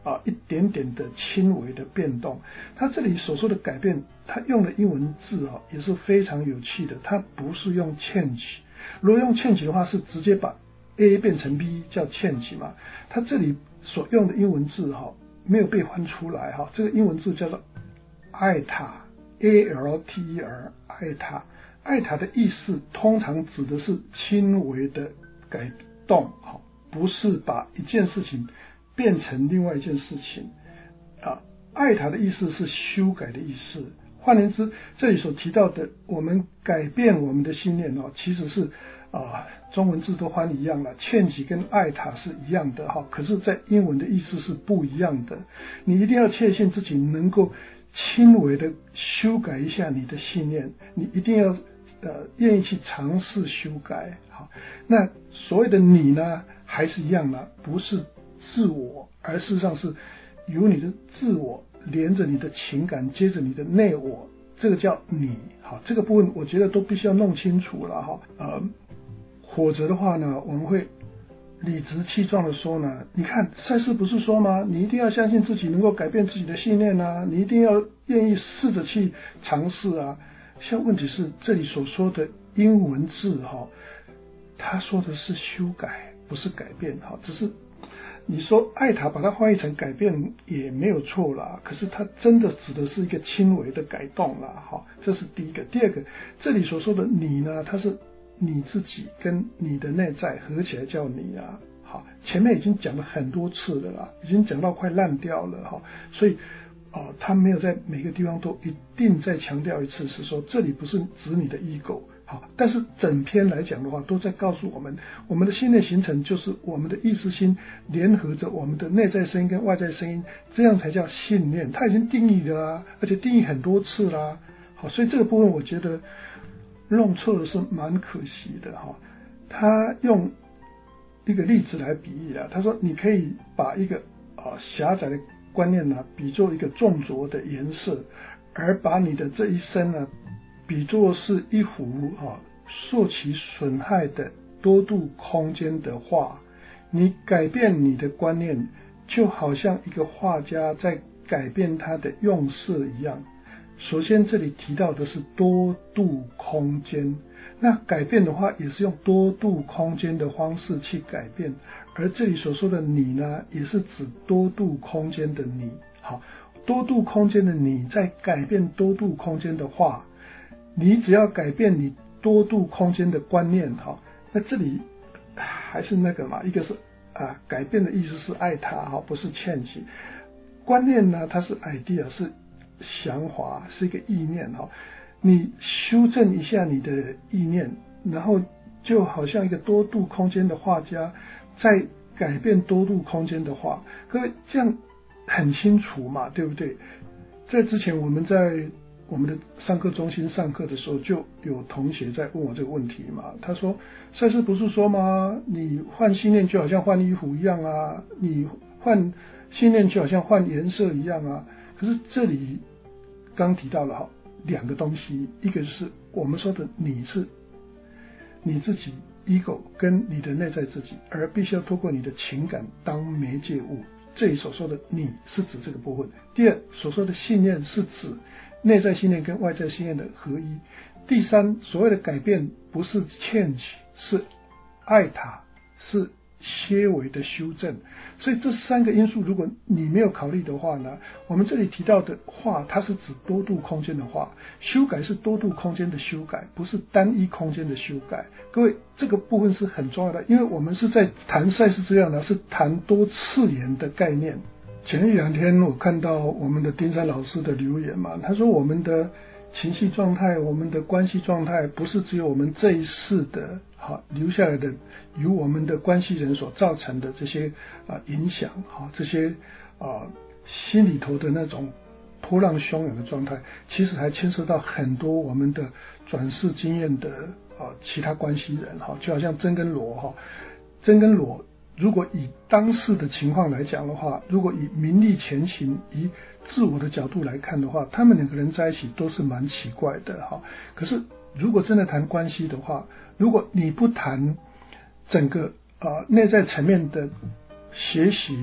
啊一点点的轻微的变动。他这里所说的改变，他用的英文字啊也是非常有趣的，他不是用 change， 如果用 change 的话是直接把 A 变成 B 叫 change 嘛，他这里所用的英文字哈没有被翻出来哈，这个英文字叫做 alter A L T E R alter alter 的意思通常指的是轻微的改动，不是把一件事情变成另外一件事情啊。alter 的意思是修改的意思，换言之，这里所提到的我们改变我们的信念哦，其实是啊，中文字都翻一样了，change跟alter是一样的哈，可是在英文的意思是不一样的。你一定要确信自己能够轻微的修改一下你的信念，你一定要呃愿意去尝试修改。好，那所谓的你呢，还是一样的，不是自我，而事实上是由你的自我连着你的情感，接着你的内我，这个叫你。好，这个部分我觉得都必须要弄清楚了哈。呃，否则的话呢，我们会理直气壮的说呢，你看赛斯不是说吗？你一定要相信自己能够改变自己的信念啊，你一定要愿意试着去尝试啊。像问题是这里所说的英文字哈，他说的是修改，不是改变哈，只是你说艾塔把它翻译成改变也没有错啦，可是它真的指的是一个轻微的改动啦，哈，这是第一个。第二个，这里所说的你呢，它是你自己跟你的内在合起来叫你啊，好，前面已经讲了很多次了啦，已经讲到快烂掉了哈，所以哦，他没有在每个地方都一定再强调一次，是说这里不是指你的 ego。好，但是整篇来讲的话，都在告诉我们，我们的信念形成就是我们的意识心联合着我们的内在声音跟外在声音，这样才叫信念。它已经定义了啊，而且定义很多次啦。好，所以这个部分我觉得弄错了是蛮可惜的哈。他用一个例子来比喻啊，他说你可以把一个啊狭窄的观念呢、啊，比作一个重浊的颜色，而把你的这一生呢、啊。比作是一幅啊受其损害的多度空间的画，你改变你的观念，就好像一个画家在改变他的用色一样。首先这里提到的是多度空间，那改变的话也是用多度空间的方式去改变，而这里所说的你呢，也是指多度空间的你。好，多度空间的你在改变多度空间的话，你只要改变你多度空间的观念哈，那这里还是那个嘛，一个是啊改变的意思是爱他哈，不是change。观念呢，它是 idea， 是想法，是一个意念哈。你修正一下你的意念，然后就好像一个多度空间的画家在改变多度空间的画，各位这样很清楚嘛，对不对？在之前我们在我们的上课中心上课的时候，就有同学在问我这个问题嘛。他说：“赛斯不是说吗？你换信念就好像换衣服一样啊，你换信念就好像换颜色一样啊。”可是这里刚提到了哈两个东西，一个就是我们说的你是你自己 ego 跟你的内在自己，而必须要透过你的情感当媒介物。这里所说的你是指这个部分。第二，所说的信念是指内在信念跟外在信念的合一。第三，所谓的改变不是 change， 是爱他，是些微的修正。所以这三个因素如果你没有考虑的话呢，我们这里提到的话，它是指多度空间的话，修改是多度空间的修改，不是单一空间的修改。各位，这个部分是很重要的，因为我们是在谈赛事这样的，是谈多次元的概念。前一两天我看到我们的丁山老师的留言嘛，他说我们的情绪状态，我们的关系状态，不是只有我们这一世的好留下来的，由我们的关系人所造成的这些啊影响，好这些啊心里头的那种波浪汹涌的状态，其实还牵涉到很多我们的转世经验的啊其他关系人哈，就好像真跟罗哈，真跟罗。如果以当事的情况来讲的话，如果以名利前情，以自我的角度来看的话，他们两个人在一起都是蛮奇怪的哈。可是如果真的谈关系的话，如果你不谈整个呃内在层面的学习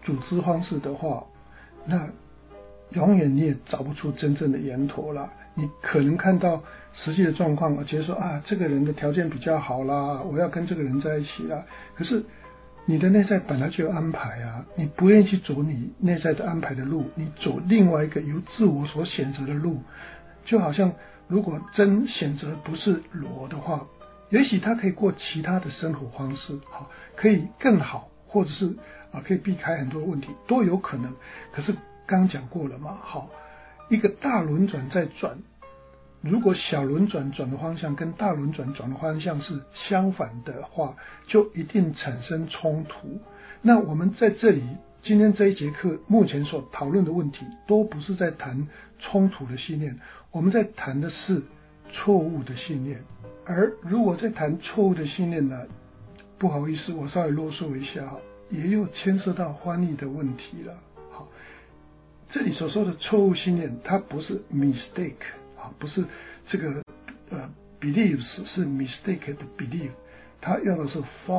组织方式的话，那永远你也找不出真正的源头啦。你可能看到实际的状况，觉得说啊，这个人的条件比较好啦，我要跟这个人在一起啦。可是你的内在本来就有安排啊，你不愿意去走你内在的安排的路，你走另外一个由自我所选择的路。就好像如果真选择不是罗的话，也许他可以过其他的生活方式，好，可以更好，或者是啊可以避开很多问题，都有可能。可是刚讲过了嘛，好，一个大轮转在转，如果小轮转转的方向跟大轮转转的方向是相反的话，就一定产生冲突。那我们在这里今天这一节课目前所讨论的问题，都不是在谈冲突的信念，我们在谈的是错误的信念。而如果在谈错误的信念呢，不好意思，我稍微啰嗦一下，也有牵涉到翻译的问题了。好，这里所说的错误信念，它不是 mistake， 不是这个呃 beliefs 是 mistake 的 belief， 它用的是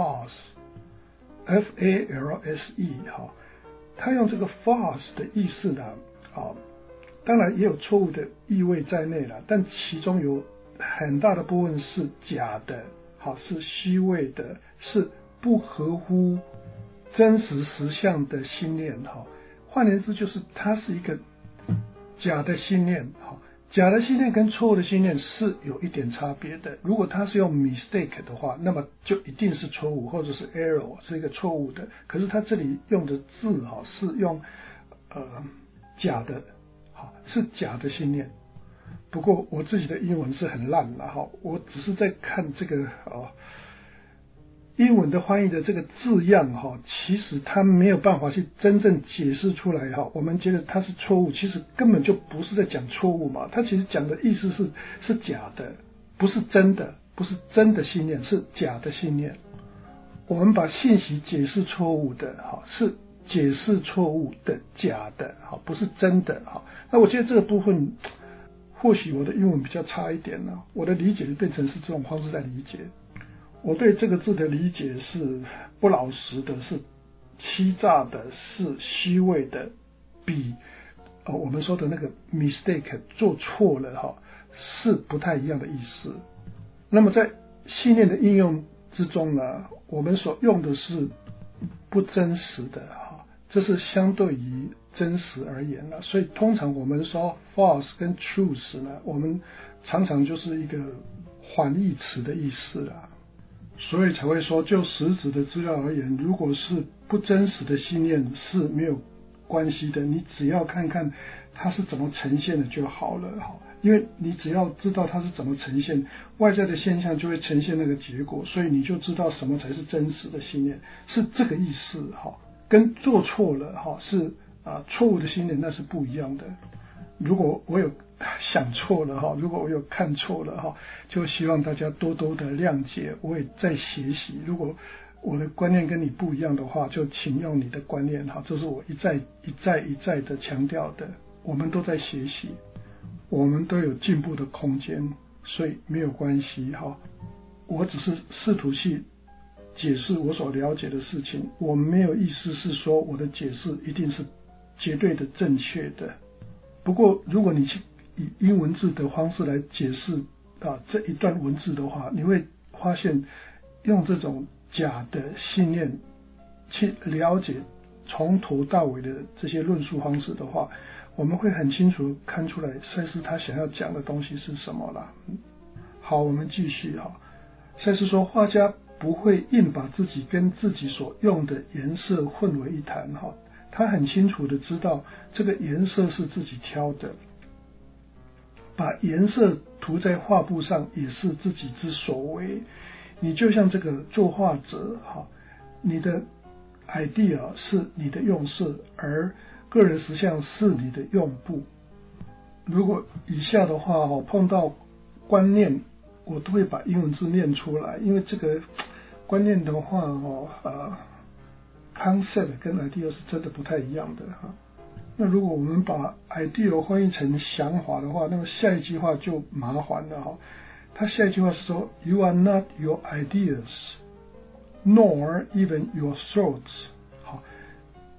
false，F A L S E， 哈，它用这个 false 的意思呢，啊，当然也有错误的意味在内了，但其中有很大的部分是假的，好，是虚伪的，是不合乎真实实相的信念，哈。换言之，就是它是一个假的信念，哈。假的信念跟错误的信念是有一点差别的。如果它是用 mistake 的话，那么就一定是错误，或者是 error， 是一个错误的。可是它这里用的字，哈，是用呃假的，好，是假的信念。不过我自己的英文是很烂了哈，我只是在看这个哦，英文的翻译的这个字样哈，其实它没有办法去真正解释出来哈。我们觉得它是错误，其实根本就不是在讲错误嘛，它其实讲的意思是是假的，不是真的，不是真的信念，是假的信念。我们把信息解释错误的哈，是解释错误的假的哈，不是真的哈。那我觉得这个部分，或许我的英文比较差一点呢，我的理解就变成是这种方式在理解。我对这个字的理解是不老实的，是欺诈的，是虚伪的，比、呃、我们说的那个 mistake 做错了哈，是不太一样的意思。那么在信念的应用之中呢，我们所用的是不真实的哈，这是相对于真实而言了。所以通常我们说 false 跟 truth 呢，我们常常就是一个反义词的意思啦。所以才会说，就实质的资料而言，如果是不真实的信念是没有关系的，你只要看看它是怎么呈现的就好了，因为你只要知道它是怎么呈现，外在的现象就会呈现那个结果，所以你就知道什么才是真实的信念，是这个意思，跟做错了是啊错误的信念那是不一样的。如果我有想错了哈，如果我有看错了哈，就希望大家多多的谅解，我也在学习。如果我的观念跟你不一样的话，就请用你的观念哈，这是我一再一再一再的强调的。我们都在学习，我们都有进步的空间，所以没有关系哈。我只是试图去解释我所了解的事情，我没有意思是说我的解释一定是绝对的正确的。不过如果你去以英文字的方式来解释啊这一段文字的话，你会发现用这种假的信念去了解从头到尾的这些论述方式的话，我们会很清楚看出来赛斯他想要讲的东西是什么啦。好，我们继续哈。赛斯说，画家不会硬把自己跟自己所用的颜色混为一谈哈。他很清楚的知道这个颜色是自己挑的，把颜色涂在画布上也是自己之所为。你就像这个作画者哈，你的 idea 是你的用色，而个人实相是你的用布。如果以下的话碰到观念，我都会把英文字念出来，因为这个观念的话呃concept 跟 idea 是真的不太一样的哈。那如果我们把 idea 翻译成想法的话，那么下一句话就麻烦了哈。他下一句话是说 You are not your ideas nor even your thoughts。 好，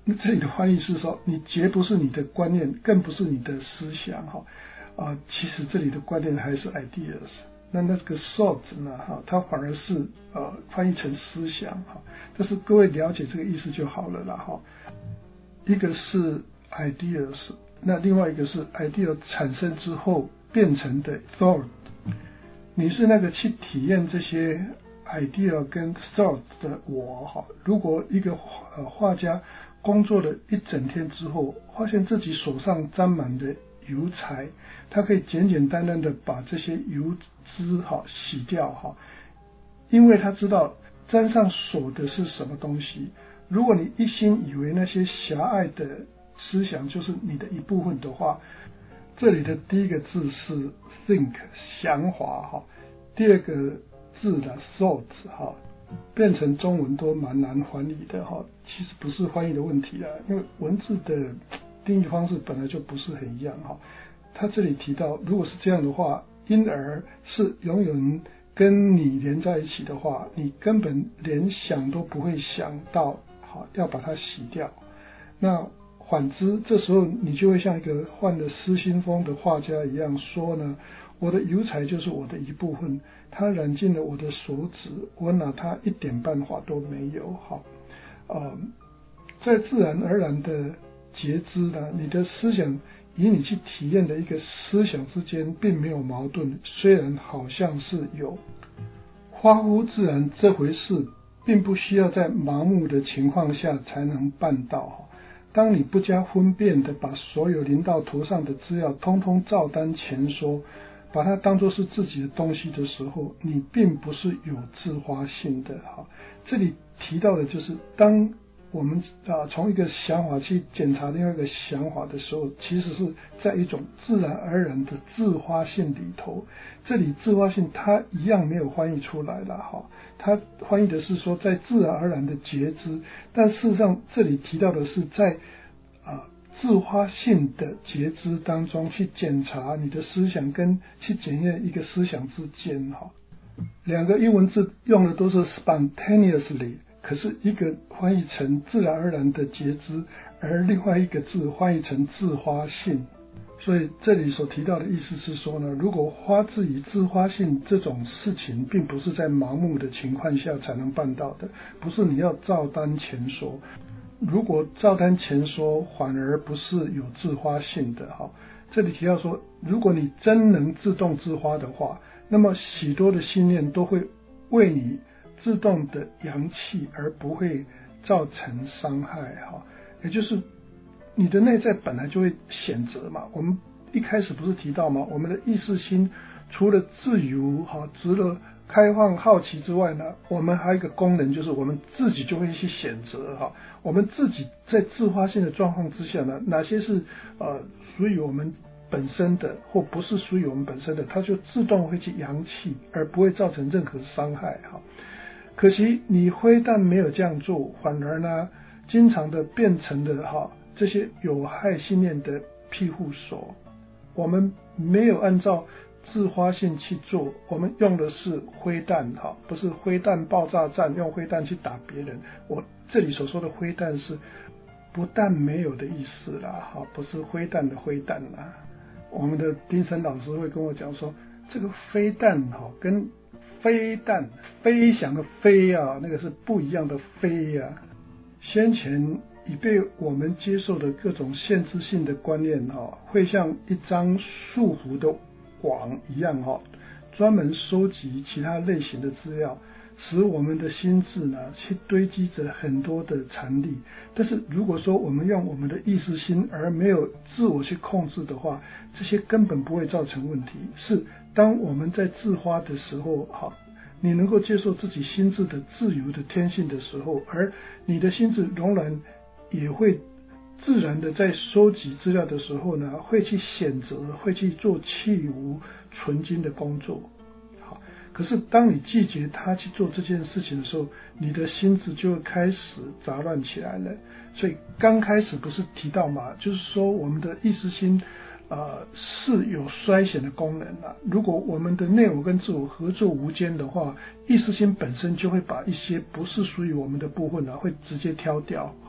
那这里的翻译是说，你结不是你的观念，更不是你的思想哈啊、呃，其实这里的观念还是 ideas。那那个 thought 呢哈，它反而是呃翻译成思想哈。但是各位了解这个意思就好了啦哈。一个是 ideas， 那另外一个是 idea 产生之后变成的 thought。你是那个去体验这些 idea 跟 thought 的我哈。如果一个呃画家工作了一整天之后，发现自己手上沾满的油彩，他可以简简单单的把这些油脂哈洗掉哈，因为他知道沾上手的是什么东西。如果你一心以为那些狭隘的思想就是你的一部分的话，这里的第一个字是 think 想法哈，第二个字的 thought 哈，变成中文都蛮难翻译的哈。其实不是翻译的问题啦，因为文字的定义方式本来就不是很一样哈。他这里提到，如果是这样的话，因而是永远跟你连在一起的话，你根本连想都不会想到好要把它洗掉。那反之，这时候你就会像一个患了失心疯的画家一样说呢，我的油彩就是我的一部分，它染进了我的手指，我拿它一点办法都没有。好，呃，在自然而然的觉知呢，你的思想与你去体验的一个思想之间并没有矛盾，虽然好像是有。发乎自然这回事并不需要在盲目的情况下才能办到。当你不加分辨的把所有临到头上的资料通通照单全收，把它当作是自己的东西的时候，你并不是有自发性的。这里提到的就是当我们啊从一个想法去检查另外一个想法的时候，其实是在一种自然而然的自发性里头。这里自发性它一样没有翻译出来了哈，它翻译的是说在自然而然的觉知，但事实上这里提到的是在啊自发性的觉知当中去检查你的思想跟去检验一个思想之间哈。两个英文字用的都是 spontaneously，可是一个翻译成自然而然的觉知，而另外一个字翻译成自发性。所以这里所提到的意思是说呢，如果发自于自发性这种事情并不是在盲目的情况下才能办到的，不是你要照单全收。如果照单全收反而不是有自发性的哈。这里提到说，如果你真能自动自发的话，那么许多的信念都会为你自动的扬弃，而不会造成伤害哈。也就是你的内在本来就会选择嘛。我们一开始不是提到吗？我们的意识心除了自由哈，除了开放好奇之外呢，我们还有一个功能，就是我们自己就会去选择哈。我们自己在自发性的状况之下呢，哪些是呃属于我们本身的，或不是属于我们本身的，它就自动会去扬弃，而不会造成任何伤害哈。可惜你非但没有这样做，反而呢，经常的变成了哈这些有害信念的庇护所。我们没有按照自发性去做，我们用的是灰弹哈，不是灰弹爆炸战，用灰弹去打别人。我这里所说的灰弹是不但没有的意思啦哈，不是灰弹的灰弹啦。我们的丁森老师会跟我讲说，这个飞弹哈跟飞弹飞翔的飞啊，那个是不一样的飞啊。先前已被我们接受的各种限制性的观念哈，会像一张束缚的网一样哈，专门收集其他类型的资料，使我们的心智呢去堆积着很多的残力。但是如果说我们用我们的意识心而没有自我去控制的话，这些根本不会造成问题。是当我们在自发的时候哈，你能够接受自己心智的自由的天性的时候，而你的心智仍然也会自然的在收集资料的时候呢，会去选择，会去做弃无存精的工作。好，可是当你拒绝他去做这件事情的时候，你的心智就会开始杂乱起来了。所以刚开始不是提到嘛，就是说我们的意识心呃是有衰减的功能啊。如果我们的内我跟自我合作无间的话，意识心本身就会把一些不是属于我们的部分啊，会直接挑掉。好，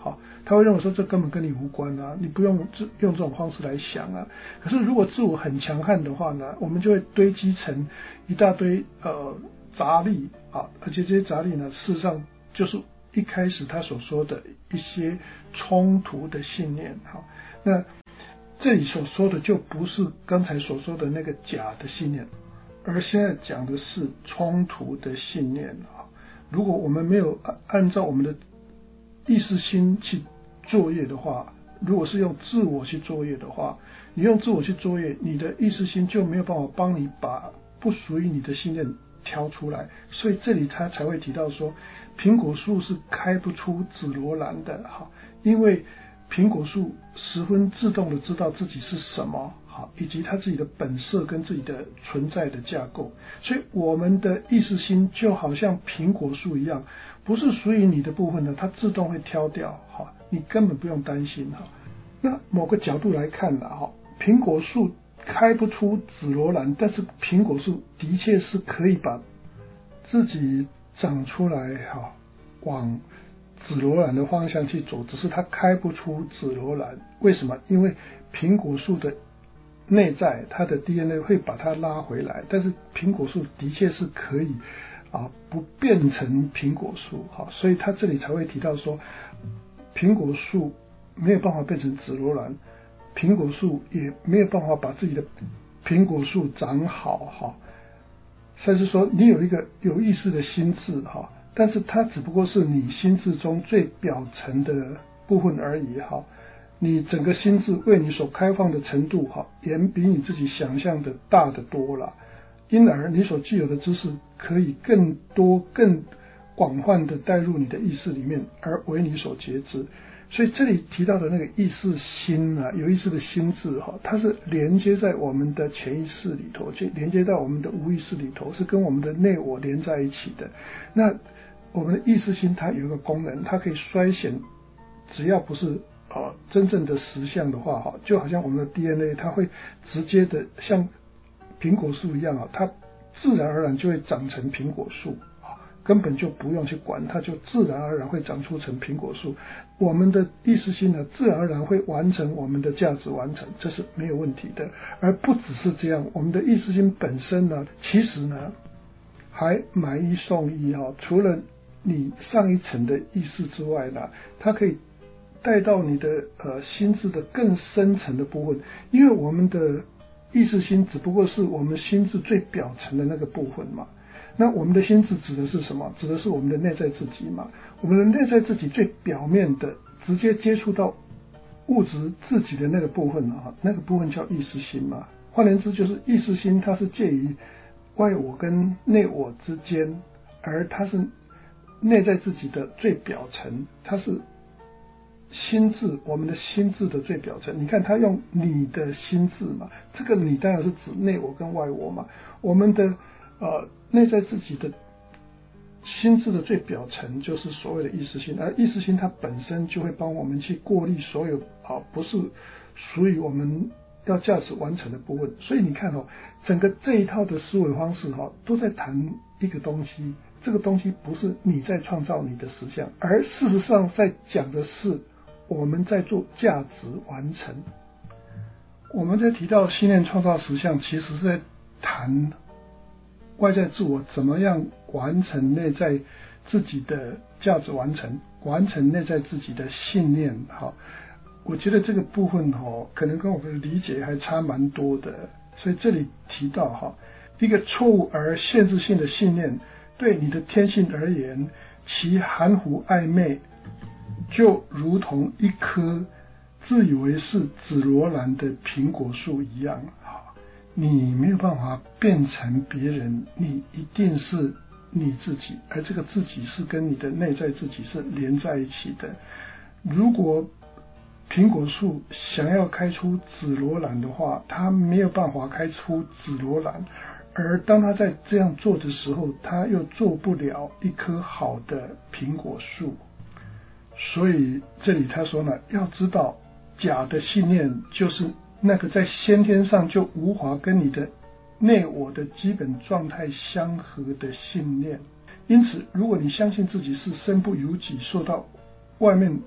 他会认为说这根本跟你无关啊，你不用用这种方式来想啊。可是如果自我很强悍的话呢，我们就会堆积成一大堆呃杂力啊，而且这些杂力呢，事实上就是一开始他所说的一些冲突的信念。好，那这里所说的就不是刚才所说的那个假的信念，而现在讲的是冲突的信念啊。如果我们没有按照我们的意识心去作业的话，如果是用自我去作业的话，你用自我去作业，你的意识心就没有办法帮你把不属于你的信念挑出来。所以这里他才会提到说，苹果树是开不出紫罗兰的，哈，因为苹果树十分自动的知道自己是什么，好，以及他自己的本色跟自己的存在的架构。所以我们的意识心就好像苹果树一样，不是属于你的部分呢，它自动会挑掉，好，你根本不用担心哈。那某个角度来看呢，哈，苹果树开不出紫罗兰，但是苹果树的确是可以把自己长出来，哈，往紫罗兰的方向去走，只是它开不出紫罗兰。为什么？因为苹果树的内在，它的 D N A 会把它拉回来，但是苹果树的确是可以啊不变成苹果树，好，所以他这里才会提到说，苹果树没有办法变成紫罗兰，苹果树也没有办法把自己的苹果树长好，哈。甚至说你有一个有意识的心智，哈，但是它只不过是你心智中最表层的部分而已，哈。你整个心智为你所开放的程度，哈，远比你自己想象的大得多了。因而你所具有的知识可以更多、更广泛的带入你的意识里面，而为你所觉知。所以这里提到的那个意识心啊，有意识的心智，哈，它是连接在我们的潜意识里头，就连接到我们的无意识里头，是跟我们的内我连在一起的。那我们的意识心它有一个功能，它可以衰减，只要不是呃真正的实相的话，哈，就好像我们的 D N A， 它会直接的像苹果树一样啊，它自然而然就会长成苹果树，根本就不用去管，它就自然而然会长出成苹果树。我们的意识心呢，自然而然会完成我们的价值完成，这是没有问题的。而不只是这样，我们的意识心本身呢，其实呢还买一送一啊，除了你上一层的意识之外呢，它可以带到你的呃心智的更深层的部分，因为我们的意识心只不过是我们心智最表层的那个部分嘛。那我们的心智指的是什么？指的是我们的内在自己嘛。我们的内在自己最表面的，直接接触到物质自己的那个部分啊，那个部分叫意识心嘛。换言之，就是意识心它是介于外我跟内我之间，而它是内在自己的最表层，它是心智，我们的心智的最表层。你看他用你的心智嘛，这个你当然是指内我跟外我嘛。我们的呃内在自己的心智的最表层就是所谓的意识心，而意识心它本身就会帮我们去过滤所有啊不是属于我们要价值完成的部分。所以你看哦，整个这一套的思维方式哈、哦，都在谈一个东西，这个东西不是你在创造你的实相，而事实上在讲的是我们在做价值完成。我们在提到信念创造实相，其实是在谈外在自我怎么样完成内在自己的价值完成，完成内在自己的信念。好，我觉得这个部分哈，可能跟我们的理解还差蛮多的。所以这里提到哈，一个错误而限制性的信念，对你的天性而言，其含糊暧昧，就如同一棵自以为是紫罗兰的苹果树一样。你没有办法变成别人，你一定是你自己，而这个自己是跟你的内在自己是连在一起的。如果苹果树想要开出紫罗兰的话，它没有办法开出紫罗兰，而当它在这样做的时候，它又做不了一棵好的苹果树。所以这里他说呢，要知道假的信念就是那个在先天上就无法跟你的内我的基本状态相合的信念。因此如果你相信自己是身不由己，受到外面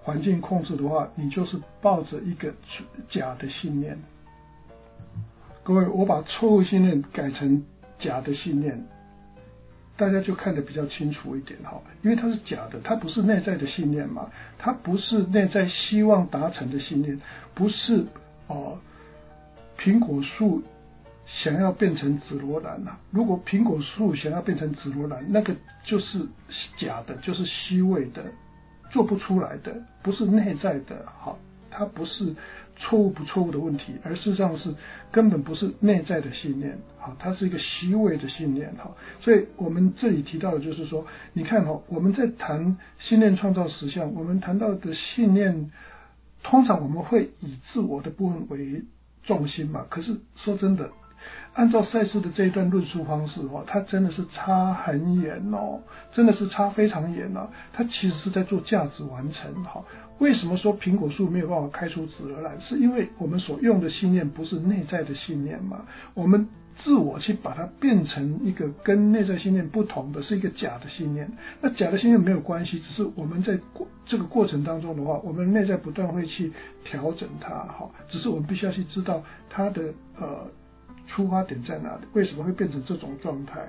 环境控制的话，你就是抱着一个假的信念。各位，我把错误信念改成假的信念，大家就看得比较清楚一点哈，因为它是假的，它不是内在的信念嘛，它不是内在希望达成的信念，不是哦，苹果树想要变成紫罗兰啊，如果苹果树想要变成紫罗兰，那个就是假的，就是虚伪的，做不出来的，不是内在的。好，它不是错误不错误的问题，而事实上是根本不是内在的信念。好，它是一个虚伪的信念。好，所以我们这里提到的就是说，你看哈，我们在谈信念创造实相，我们谈到的信念，通常我们会以自我的部分为重心嘛。可是说真的，按照赛斯的这一段论述方式哦，它真的是差很远哦，真的是差非常远啊。它其实是在做价值完成。哈，为什么说苹果树没有办法开出紫罗兰？是因为我们所用的信念不是内在的信念嘛？我们自我去把它变成一个跟内在信念不同的，是一个假的信念。那假的信念没有关系，只是我们在这个过程当中的话，我们内在不断会去调整它。哈，只是我们必须要去知道它的呃。出发点在哪里？为什么会变成这种状态？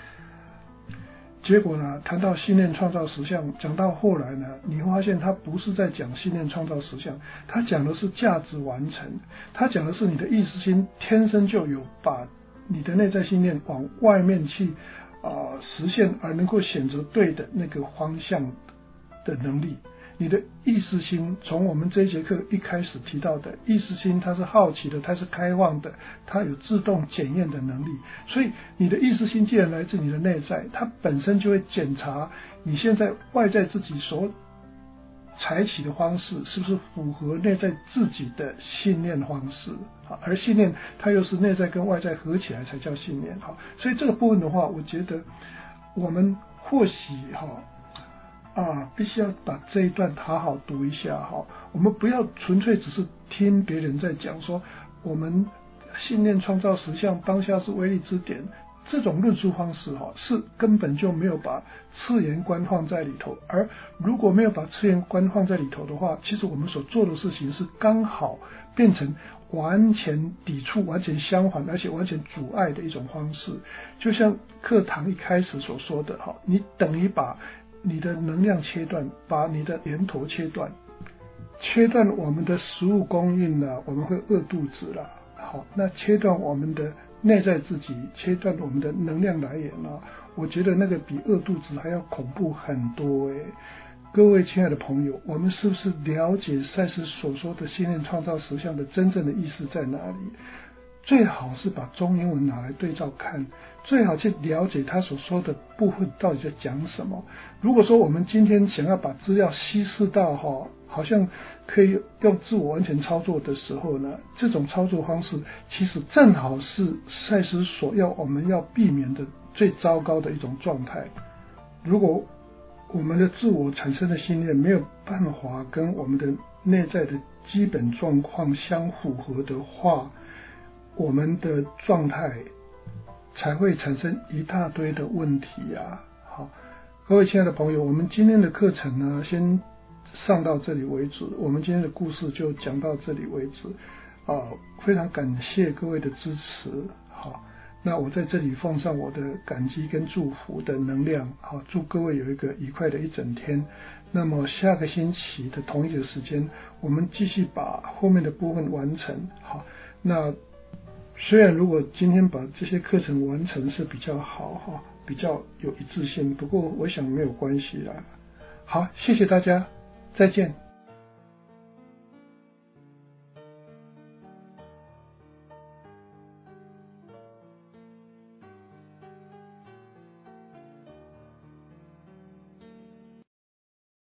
结果呢，谈到信念创造实相，讲到后来呢，你会发现他不是在讲信念创造实相，他讲的是价值完成，他讲的是你的意识心天生就有把你的内在信念往外面去啊、呃、实现，而能够选择对的那个方向的能力。你的意识心，从我们这一节课一开始提到的意识心，它是好奇的，它是开放的，它有自动检验的能力。所以你的意识心既然来自你的内在，它本身就会检查你现在外在自己所采取的方式是不是符合内在自己的信念方式。而信念它又是内在跟外在合起来才叫信念。所以这个部分的话，我觉得我们或许哈啊，必须要把这一段好好读一下哈。我们不要纯粹只是听别人在讲说我们信念创造实相，当下是威力之点，这种论述方式哈，是根本就没有把次元观放在里头。而如果没有把次元观放在里头的话，其实我们所做的事情是刚好变成完全抵触、完全相反，而且完全阻碍的一种方式。就像课堂一开始所说的哈，你等于把你的能量切断，把你的源头切断，切断我们的食物供应了，我们会饿肚子了。好，那切断我们的内在自己，切断我们的能量来源了，我觉得那个比饿肚子还要恐怖很多诶。各位亲爱的朋友，我们是不是了解赛斯所说的信念创造实相的真正的意思在哪里？最好是把中英文拿来对照看，最好去了解他所说的部分到底在讲什么。如果说我们今天想要把资料稀释到哈，好像可以用自我完全操作的时候呢，这种操作方式其实正好是赛斯所要我们要避免的最糟糕的一种状态。如果我们的自我产生的信念没有办法跟我们的内在的基本状况相符合的话，我们的状态才会产生一大堆的问题啊。好，各位亲爱的朋友，我们今天的课程呢，先上到这里为止，我们今天的故事就讲到这里为止啊，非常感谢各位的支持。好，那我在这里放上我的感激跟祝福的能量。好，祝各位有一个愉快的一整天。那么下个星期的同一个时间，我们继续把后面的部分完成。好，那虽然如果今天把这些课程完成是比较好哈，比较有一致性，不过我想没有关系啦。好，谢谢大家，再见。